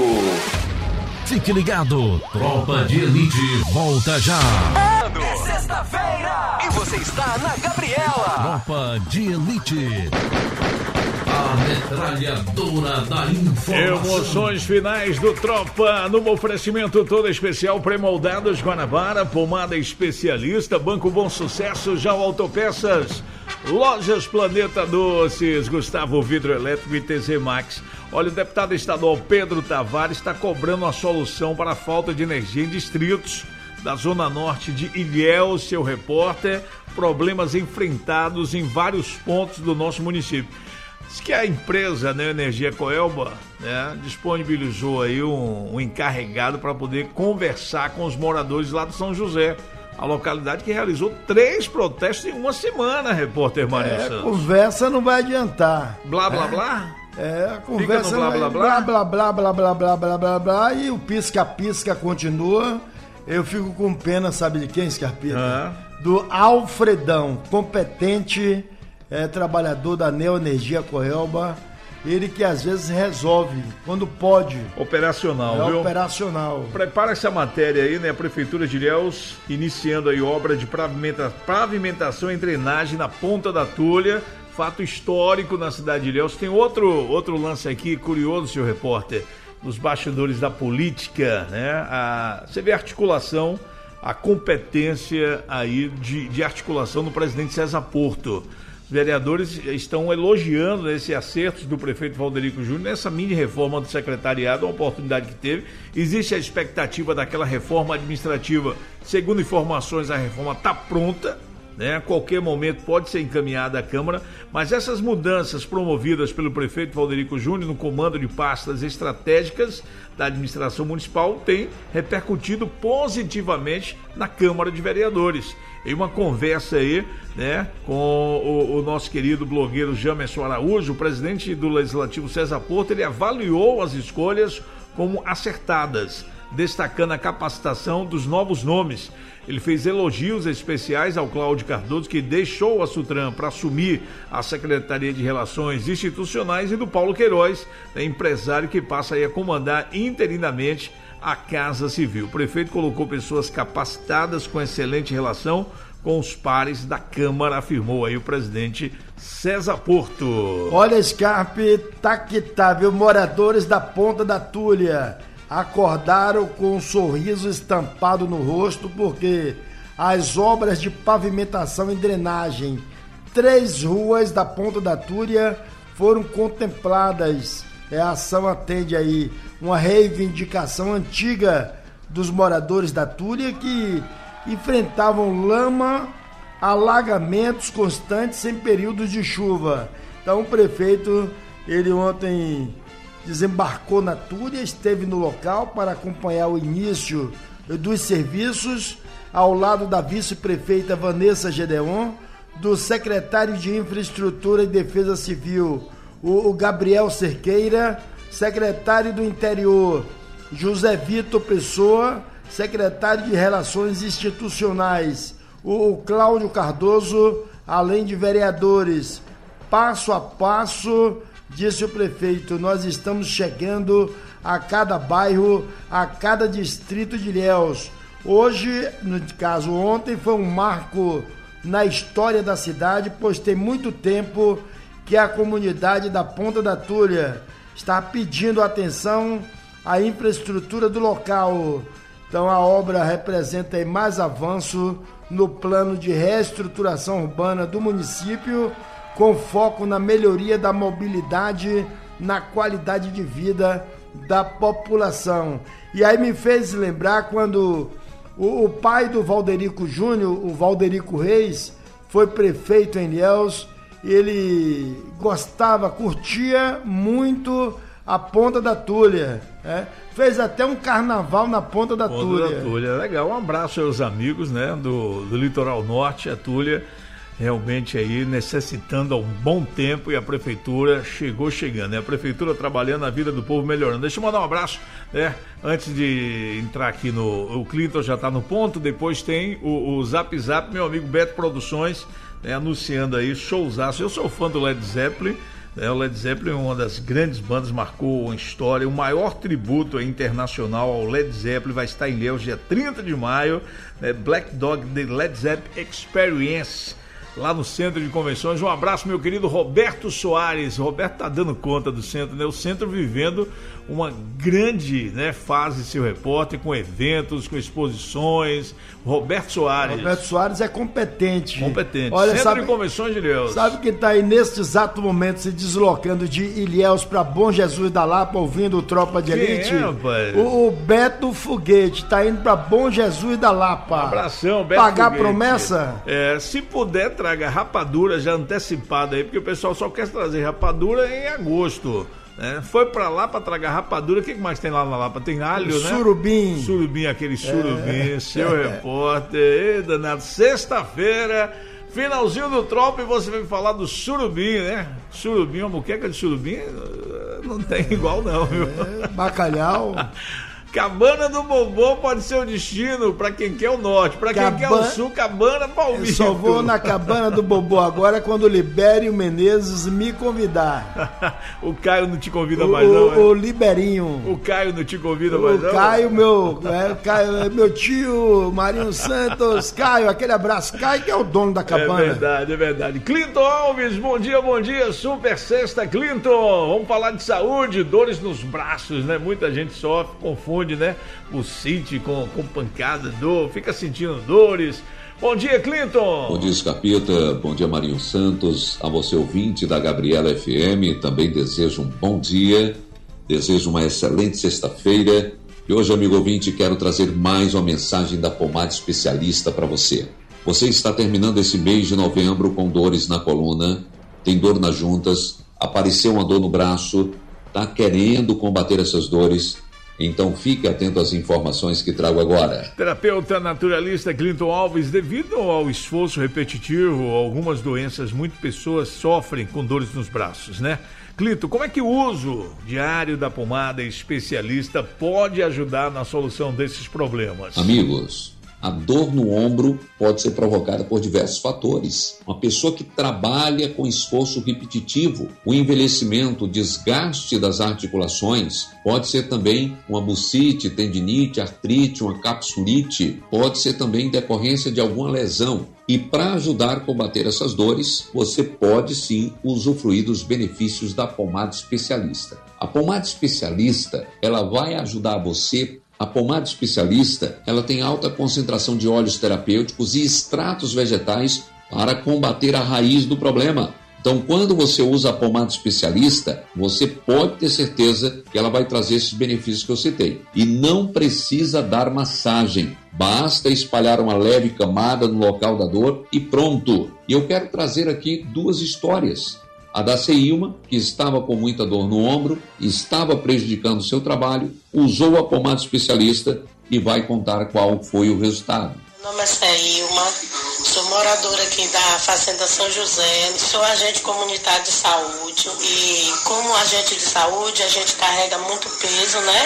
Fique ligado, Tropa de Elite volta já. É sexta-feira e você está na Gabriela. Tropa de Elite, a metralhadora da informação. Emoções finais do Tropa, num oferecimento todo especial, pré-moldados Guanabara, pomada especialista, Banco Bom Sucesso, já Autopeças, Lojas Planeta Doces, Gustavo Vidro Elétrico e T Z Max. Olha, o deputado estadual Pedro Tavares está cobrando uma solução para a falta de energia em distritos da Zona Norte de Ilhéus. Seu repórter problemas enfrentados em vários pontos do nosso município. Diz que a empresa Neoenergia Coelba, né, disponibilizou aí um, um encarregado para poder conversar com os moradores lá de São José, a localidade que realizou três protestos em uma semana, repórter Marinho é, Santos. Conversa não vai adiantar. Blá, blá, é. blá? É, a conversa blá, vai... blá, blá, blá, blá, blá, blá, blá, blá, blá, blá, e o pisca-pisca continua. Eu fico com pena, sabe de quem, Scarpita? Ah. Do Alfredão, competente, é, trabalhador da Neoenergia Coelba. Ele que às vezes resolve, quando pode. Operacional, é viu? Operacional. Prepara essa matéria aí, né? A Prefeitura de Ilhéus iniciando aí obra de pavimenta, pavimentação e drenagem na Ponta da Tulha. Fato histórico na cidade de Ilhéus. Tem outro, outro lance aqui curioso, senhor repórter, nos bastidores da política, né? A, você vê a articulação, a competência aí de, de articulação do presidente César Porto. Os vereadores estão elogiando esse acerto do prefeito Valderico Júnior nessa mini reforma do secretariado, uma oportunidade que teve. Existe a expectativa daquela reforma administrativa. Segundo informações, a reforma está pronta, né? A qualquer momento pode ser encaminhada à Câmara, mas essas mudanças promovidas pelo prefeito Valderico Júnior no comando de pastas estratégicas da administração municipal têm repercutido positivamente na Câmara de Vereadores. Em uma conversa aí, né, com o, o nosso querido blogueiro Jamerson Araújo, o presidente do Legislativo César Porto, ele avaliou as escolhas como acertadas, destacando a capacitação dos novos nomes. Ele fez elogios especiais ao Cláudio Cardoso, que deixou a Sutran para assumir a Secretaria de Relações Institucionais, e do Paulo Queiroz, né, empresário que passa aí a comandar interinamente a Casa Civil. O prefeito colocou pessoas capacitadas com excelente relação com os pares da Câmara, afirmou aí o presidente César Porto. Olha, Scarpe, tá que tá, viu? Moradores da Ponta da Tulha acordaram com um sorriso estampado no rosto porque as obras de pavimentação e drenagem, três ruas da Ponta da Tulha foram contempladas. É, a ação atende aí uma reivindicação antiga dos moradores da Tulha que enfrentavam lama, alagamentos constantes em períodos de chuva. Então o prefeito, ele ontem desembarcou na Tulha, esteve no local para acompanhar o início dos serviços, ao lado da vice-prefeita Vanessa Gedeon, do secretário de Infraestrutura e Defesa Civil, o Gabriel Cerqueira, secretário do Interior, José Vitor Pessoa, secretário de Relações Institucionais, o Cláudio Cardoso, além de vereadores. Passo a passo, disse o prefeito, nós estamos chegando a cada bairro, a cada distrito de Ilhéus. Hoje, no caso ontem, foi um marco na história da cidade, pois tem muito tempo que a comunidade da Ponta da Tulha está pedindo atenção à infraestrutura do local. Então a obra representa aí mais avanço no plano de reestruturação urbana do município, com foco na melhoria da mobilidade, na qualidade de vida da população. E aí me fez lembrar quando o, o pai do Valderico Júnior, o Valderico Reis, foi prefeito em Ilhéus. Ele gostava, curtia muito a Ponta da Tulha, né? Fez até um carnaval na Ponta da Ponta Tulha. da Tulha, legal. Um abraço aos amigos, né, do, do Litoral Norte, a Tulha realmente aí necessitando há um bom tempo, e a prefeitura chegou chegando, né? A prefeitura trabalhando, a vida do povo melhorando. Deixa eu mandar um abraço, né? Antes de entrar aqui no... O Clinton já está no ponto, depois tem o, o Zap Zap, meu amigo Beto Produções, né, anunciando aí showzaço. Eu sou fã do Led Zeppelin, né? O Led Zeppelin é uma das grandes bandas, marcou uma história. O maior tributo internacional ao Led Zeppelin vai estar em Ilhéus dia trinta de maio, né? Black Dog The Led Zeppelin Experience, lá no Centro de Convenções. Um abraço, meu querido Roberto Soares. Roberto tá dando conta do centro, né? O centro vivendo uma grande, né, fase seu repórter, com eventos, com exposições. Roberto Soares. Roberto Soares é competente. Competente. Olha, Centro sabe, de Convenções de Ilhéus. Sabe que está aí neste exato momento se deslocando de Ilhéus para Bom Jesus da Lapa, ouvindo o Tropa de Elite? Quem é, rapaz? O, o Beto Foguete está indo para Bom Jesus da Lapa. Um abração, Beto Pagar Foguete. promessa? É, se puder, traga rapadura já antecipada aí, porque o pessoal só quer trazer rapadura em agosto. É, foi pra lá pra tragar rapadura. O que mais tem lá na Lapa? Tem alho, né? Surubim. Surubim, aquele surubim. É. Seu é. repórter. Ei, danado. Sexta-feira, finalzinho do Tropa, e você vai falar do surubim, né? Surubim, uma muqueca de surubim não tem igual não, viu? É, bacalhau. Cabana do Bombom pode ser o destino para quem quer o norte, para quem Caba... quer o sul, Cabana Palmito. Eu só vou na Cabana do Bombom agora quando o Libério Menezes me convidar. O Caio não te convida o, mais não, O, o é? Liberinho. O Caio não te convida o mais não? Caio, meu, é, Caio, meu tio, Marinho Santos. Caio, aquele abraço. Caio que é o dono da cabana. É verdade, é verdade. Clinton Alves, bom dia, bom dia. Super sexta, Clinton. Vamos falar de saúde, dores nos braços, né? Muita gente sofre, confunde, né? O City com, com pancada, dor, fica sentindo dores. Bom dia, Clinton. Bom dia, Escapita. Bom dia, Marinho Santos. A você, ouvinte da Gabriela F M, também desejo um bom dia. Desejo uma excelente sexta-feira. E hoje, amigo ouvinte, quero trazer mais uma mensagem da Pomada Especialista para você. Você está terminando esse mês de novembro com dores na coluna, tem dor nas juntas, apareceu uma dor no braço, está querendo combater essas dores. Então fique atento às informações que trago agora. Terapeuta naturalista Clinton Alves, devido ao esforço repetitivo, algumas doenças, muitas pessoas sofrem com dores nos braços, né? Clinton, como é que o uso diário da pomada especialista pode ajudar na solução desses problemas? Amigos, a dor no ombro pode ser provocada por diversos fatores. Uma pessoa que trabalha com esforço repetitivo, o envelhecimento, o desgaste das articulações, pode ser também uma bursite, tendinite, artrite, uma capsulite, pode ser também decorrência de alguma lesão. E para ajudar a combater essas dores, você pode sim usufruir dos benefícios da pomada especialista. A pomada especialista, ela vai ajudar você. A pomada especialista, ela tem alta concentração de óleos terapêuticos e extratos vegetais para combater a raiz do problema. Então, quando você usa a pomada especialista, você pode ter certeza que ela vai trazer esses benefícios que eu citei. E não precisa dar massagem. Basta espalhar uma leve camada no local da dor e pronto. E eu quero trazer aqui duas histórias. A da Ceilma, que estava com muita dor no ombro, estava prejudicando o seu trabalho, usou a pomada especialista e vai contar qual foi o resultado. Meu nome é Ceilma, sou moradora aqui da Fazenda São José, sou agente comunitário de saúde e como agente de saúde a gente carrega muito peso, né?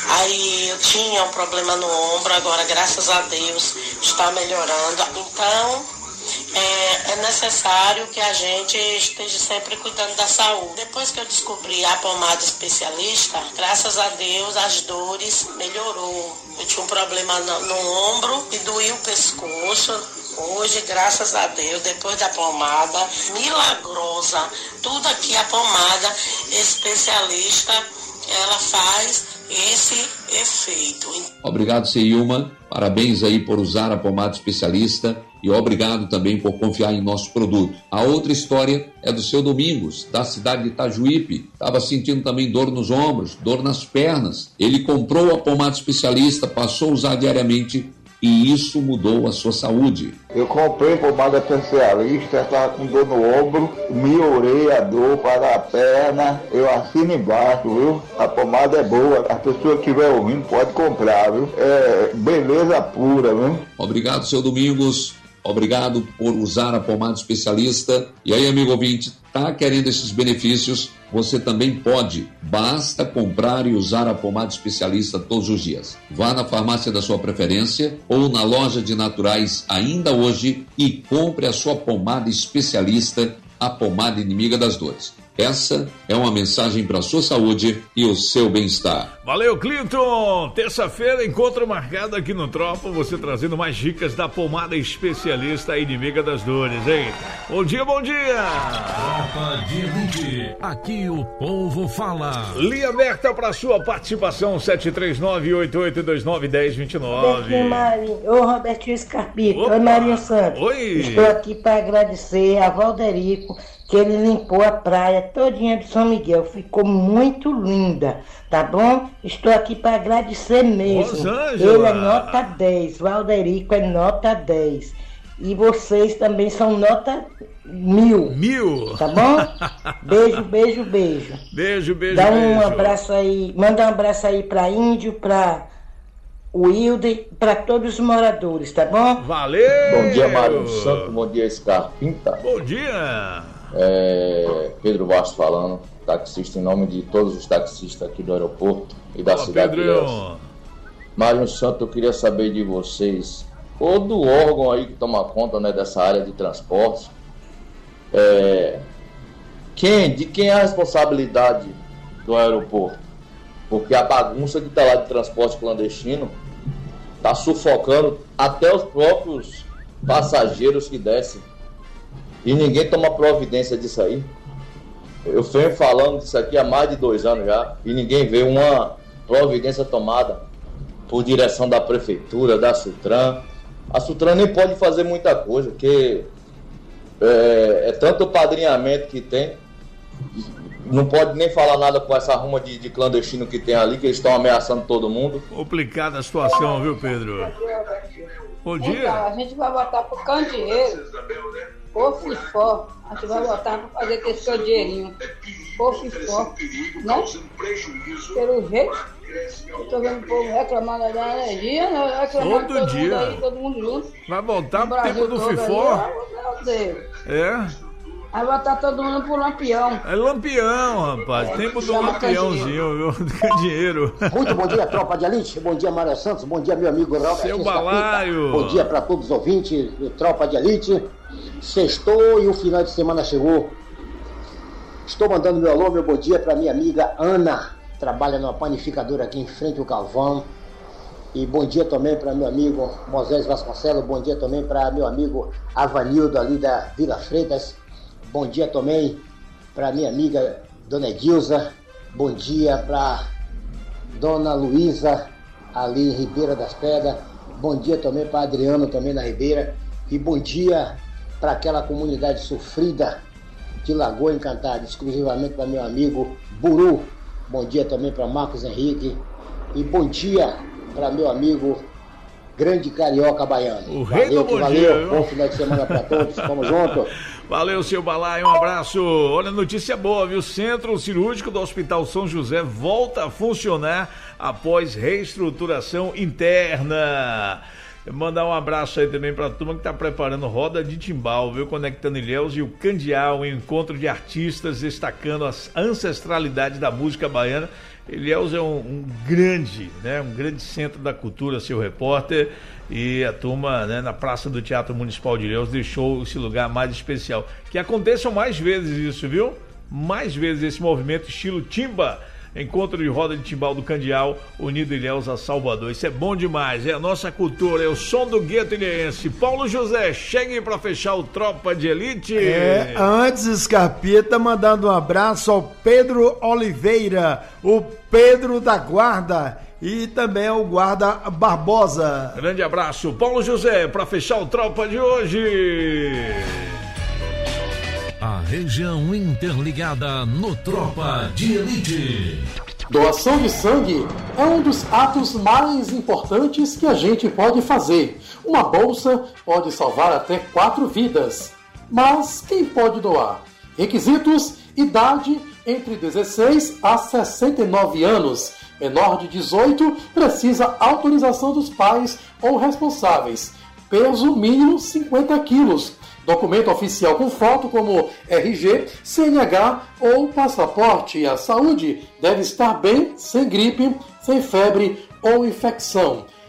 Aí eu tinha um problema no ombro, agora graças a Deus está melhorando, então... É, é necessário que a gente esteja sempre cuidando da saúde. Depois que eu descobri a pomada especialista, graças a Deus as dores melhorou. Eu tinha um problema no, no ombro e doía o pescoço. Hoje, graças a Deus, depois da pomada milagrosa, tudo aqui a pomada especialista, ela faz esse efeito. Obrigado, Ceilma. Parabéns aí por usar a pomada especialista e obrigado também por confiar em nosso produto. A outra história é do seu Domingos, da cidade de Itajuípe. Estava sentindo também dor nos ombros, dor nas pernas. Ele comprou a pomada especialista, passou a usar diariamente e isso mudou a sua saúde. Eu comprei pomada especialista, estava com dor no ombro, melhorei a dor para a perna, eu assino embaixo, viu? A pomada é boa, a pessoa que estiver ouvindo pode comprar, viu? É beleza pura, viu? Obrigado, seu Domingos. Obrigado por usar a pomada especialista. E aí, amigo ouvinte, tá querendo esses benefícios? Você também pode. Basta comprar e usar a pomada especialista todos os dias. Vá na farmácia da sua preferência ou na loja de naturais ainda hoje e compre a sua pomada especialista, a pomada inimiga das dores. Essa é uma mensagem para a sua saúde e o seu bem-estar. Valeu, Clinton! Terça-feira, encontro marcado aqui no Tropa, você trazendo mais dicas da pomada especialista, a inimiga das dores, hein? Bom dia, bom dia! Tropa de Elite, aqui o povo fala. Linha aberta para sua participação, sete três nove, oito oito dois nove, um zero dois nove. Robertinho Marinho, ô Robertinho Scarpito, oi Marinho Santos. Oi! Estou aqui para agradecer a Valderico, que ele limpou a praia todinha de São Miguel, ficou muito linda, tá bom? Estou aqui para agradecer mesmo. Rosângela. Ele é nota dez, Valderico é nota dez. E vocês também são nota mil. Mil. Tá bom? Beijo, beijo, beijo. Beijo, beijo, Dá um beijo. abraço aí, manda um abraço aí para Índio, para o Wilde, para todos os moradores, tá bom? Valeu! Bom dia, Mário Santos, bom dia, Scarpinta. Bom dia! É, Pedro Bastos falando, taxista em nome de todos os taxistas aqui do aeroporto e da Fala, cidade de Pedro. Ilhéus. Mário Santos, eu queria saber de vocês, ou do órgão aí que toma conta, né, dessa área de transporte, é, quem, de quem é a responsabilidade do aeroporto? Porque a bagunça que está lá de transporte clandestino está sufocando até os próprios passageiros que descem. E ninguém toma providência disso aí. Eu venho falando disso aqui há mais de dois anos já. E ninguém vê uma providência tomada por direção da prefeitura, da Sutran. A Sutran nem pode fazer muita coisa, porque é, é tanto o padrinhamento que tem. Não pode nem falar nada com essa ruma de, de clandestino que tem ali, que eles estão ameaçando todo mundo. Complicada a situação, viu, Pedro? Bom dia. Então, a gente vai botar pro candeeiro, ô Fifó, a gente vai botar pra fazer com esse seu dinheirinho. Ô Fifó, né? Pelo jeito, eu tô vendo o povo reclamando da energia, né? Reclamando Todo todo dia. mundo aí, todo mundo junto. Vai voltar No pro tempo Brasil do todo Fifó? aí, ó, meu Deus. É? Vai botar todo mundo pro lampião. É lampião, rapaz. Tempo do chama lampiãozinho, viu? Candeeiro. Muito bom dia, tropa de elite. Bom dia, Mário Santos. Bom dia, meu amigo Robert. Seu balaio. Bom dia para todos os ouvintes do Tropa de Elite. Sextou e o final de semana chegou. Estou mandando meu alô, meu bom dia para minha amiga Ana. Trabalha numa panificadora aqui em frente ao Calvão. E bom dia também para meu amigo Moisés Vasconcelos. Bom dia também para meu amigo Avanildo ali da Vila Freitas. Bom dia também para minha amiga Dona Edilza. Bom dia para Dona Luísa, ali em Ribeira das Pedras. Bom dia também para Adriano, também na Ribeira. E bom dia para aquela comunidade sofrida de Lagoa Encantada, exclusivamente para meu amigo Buru. Bom dia também para Marcos Henrique. E bom dia para meu amigo Grande Carioca Baiano. O rei Valeu, do que bom valeu. dia, viu? Bom final de semana para todos. Tamo junto. Valeu, seu Balai, um abraço. Olha, notícia boa, viu? O Centro Cirúrgico do Hospital São José volta a funcionar após reestruturação interna. Mandar um abraço aí também pra turma que tá preparando roda de timbal, viu? Conectando Ilhéus e o Candial, um encontro de artistas destacando a ancestralidade da música baiana. Ilhéus é um, um grande, né? Um grande centro da cultura, seu repórter. E a turma, né, na Praça do Teatro Municipal de Ilhéus deixou esse lugar mais especial. Que aconteçam mais vezes isso, viu? Mais vezes esse movimento estilo timba. Encontro de roda de timbal do Candial, unido Ilhéus a Salvador. Isso é bom demais, é a nossa cultura, é o som do gueto ilhéense. Paulo José, chegue para fechar o Tropa de Elite. É, antes, Scarpita, mandando um abraço ao Pedro Oliveira, o Pedro da Guarda e também ao Guarda Barbosa. Grande abraço, Paulo José, para fechar o Tropa de hoje. A região interligada no Tropa de Elite. Doação de sangue é um dos atos mais importantes que a gente pode fazer. Uma bolsa pode salvar até quatro vidas. Mas quem pode doar? Requisitos: idade entre dezesseis a sessenta e nove anos. Menor de dezoito precisa autorização dos pais ou responsáveis. Peso mínimo cinquenta quilos. Documento oficial com foto como R G, C N H ou passaporte. A saúde deve estar bem, sem gripe, sem febre ou infecção.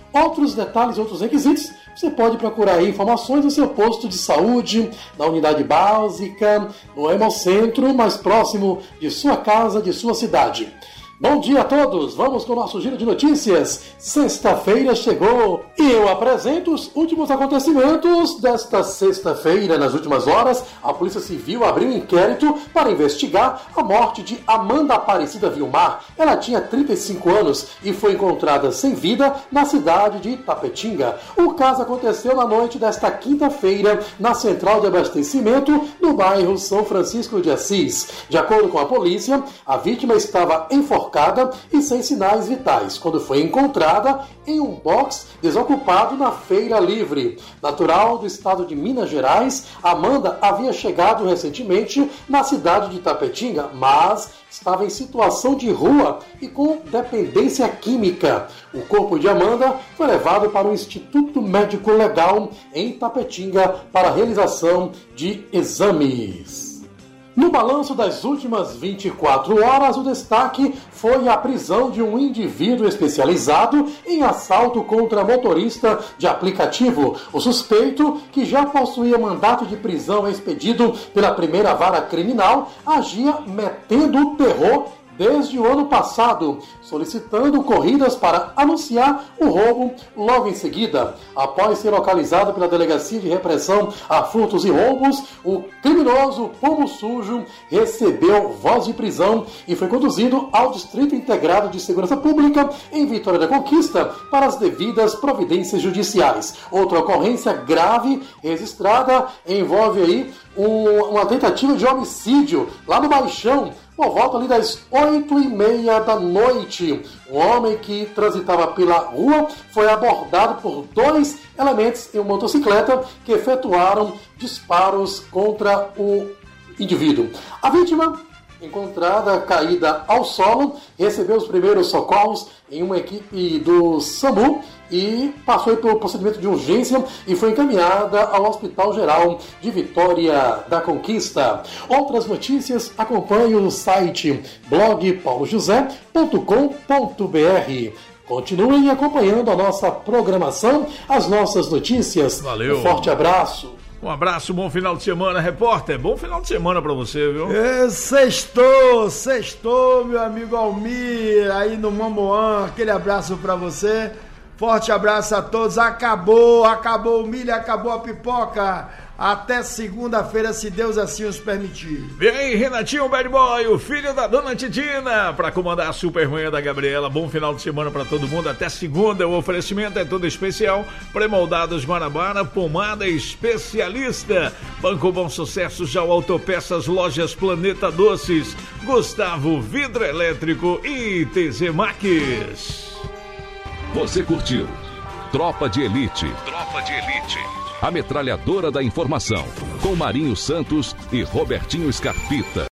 Outros detalhes, outros requisitos, você pode procurar aí informações no seu posto de saúde, na unidade básica, no Hemocentro, mais próximo de sua casa, de sua cidade. Bom dia a todos, vamos com o nosso giro de notícias. Sexta-feira chegou e eu apresento os últimos acontecimentos desta sexta-feira. Nas últimas horas, a Polícia Civil abriu um inquérito para investigar a morte de Amanda Aparecida Vilmar. Ela tinha trinta e cinco anos e foi encontrada sem vida na cidade de Itapetinga. O caso aconteceu na noite desta quinta-feira na central de abastecimento no bairro São Francisco de Assis. De acordo com a polícia, a vítima estava enforcada e sem sinais vitais, quando foi encontrada em um box desocupado na Feira Livre. Natural do estado de Minas Gerais, Amanda havia chegado recentemente na cidade de Itapetinga, mas estava em situação de rua e com dependência química. O corpo de Amanda foi levado para o Instituto Médico Legal em Itapetinga para a realização de exames. No balanço das últimas vinte e quatro horas, o destaque foi a prisão de um indivíduo especializado em assalto contra motorista de aplicativo. O suspeito, que já possuía mandato de prisão expedido pela primeira vara criminal, agia metendo o terror desde o ano passado, solicitando corridas para anunciar o roubo logo em seguida. Após ser localizado pela Delegacia de Repressão a Furtos e Roubos, o criminoso Pombo Sujo recebeu voz de prisão e foi conduzido ao Distrito Integrado de Segurança Pública em Vitória da Conquista para as devidas providências judiciais. Outra ocorrência grave registrada envolve aí um, uma tentativa de homicídio lá no Baixão, por volta ali das oito e meia da noite. Um homem que transitava pela rua foi abordado por dois elementos em uma motocicleta que efetuaram disparos contra o indivíduo. A vítima, encontrada caída ao solo, recebeu os primeiros socorros em uma equipe do SAMU e passou pelo procedimento de urgência e foi encaminhada ao Hospital Geral de Vitória da Conquista. Outras notícias, acompanhe o site blog paulo josé ponto com ponto b r. Continuem acompanhando a nossa programação, as nossas notícias. Valeu. Um forte abraço. Um abraço, bom final de semana, repórter. Bom final de semana pra você, viu? É, sextou, sextou, meu amigo Almir, aí no Mamoã. Aquele abraço pra você. Forte abraço a todos. Acabou, acabou o milho, acabou a pipoca. Até segunda-feira, se Deus assim os permitir. Vem aí, Renatinho Bad Boy, o filho da dona Titina, para comandar a Supermanhã da Gabriela. Bom final de semana para todo mundo. Até segunda, o oferecimento é todo especial. Pré-moldados Guanabara, pomada especialista. Banco Bom Sucesso, já o Autopeças, Lojas Planeta Doces, Gustavo Vidro Elétrico e T Z Max. Você curtiu Tropa de Elite. Tropa de Elite. A metralhadora da informação, com Marinho Santos e Robertinho Scarpita.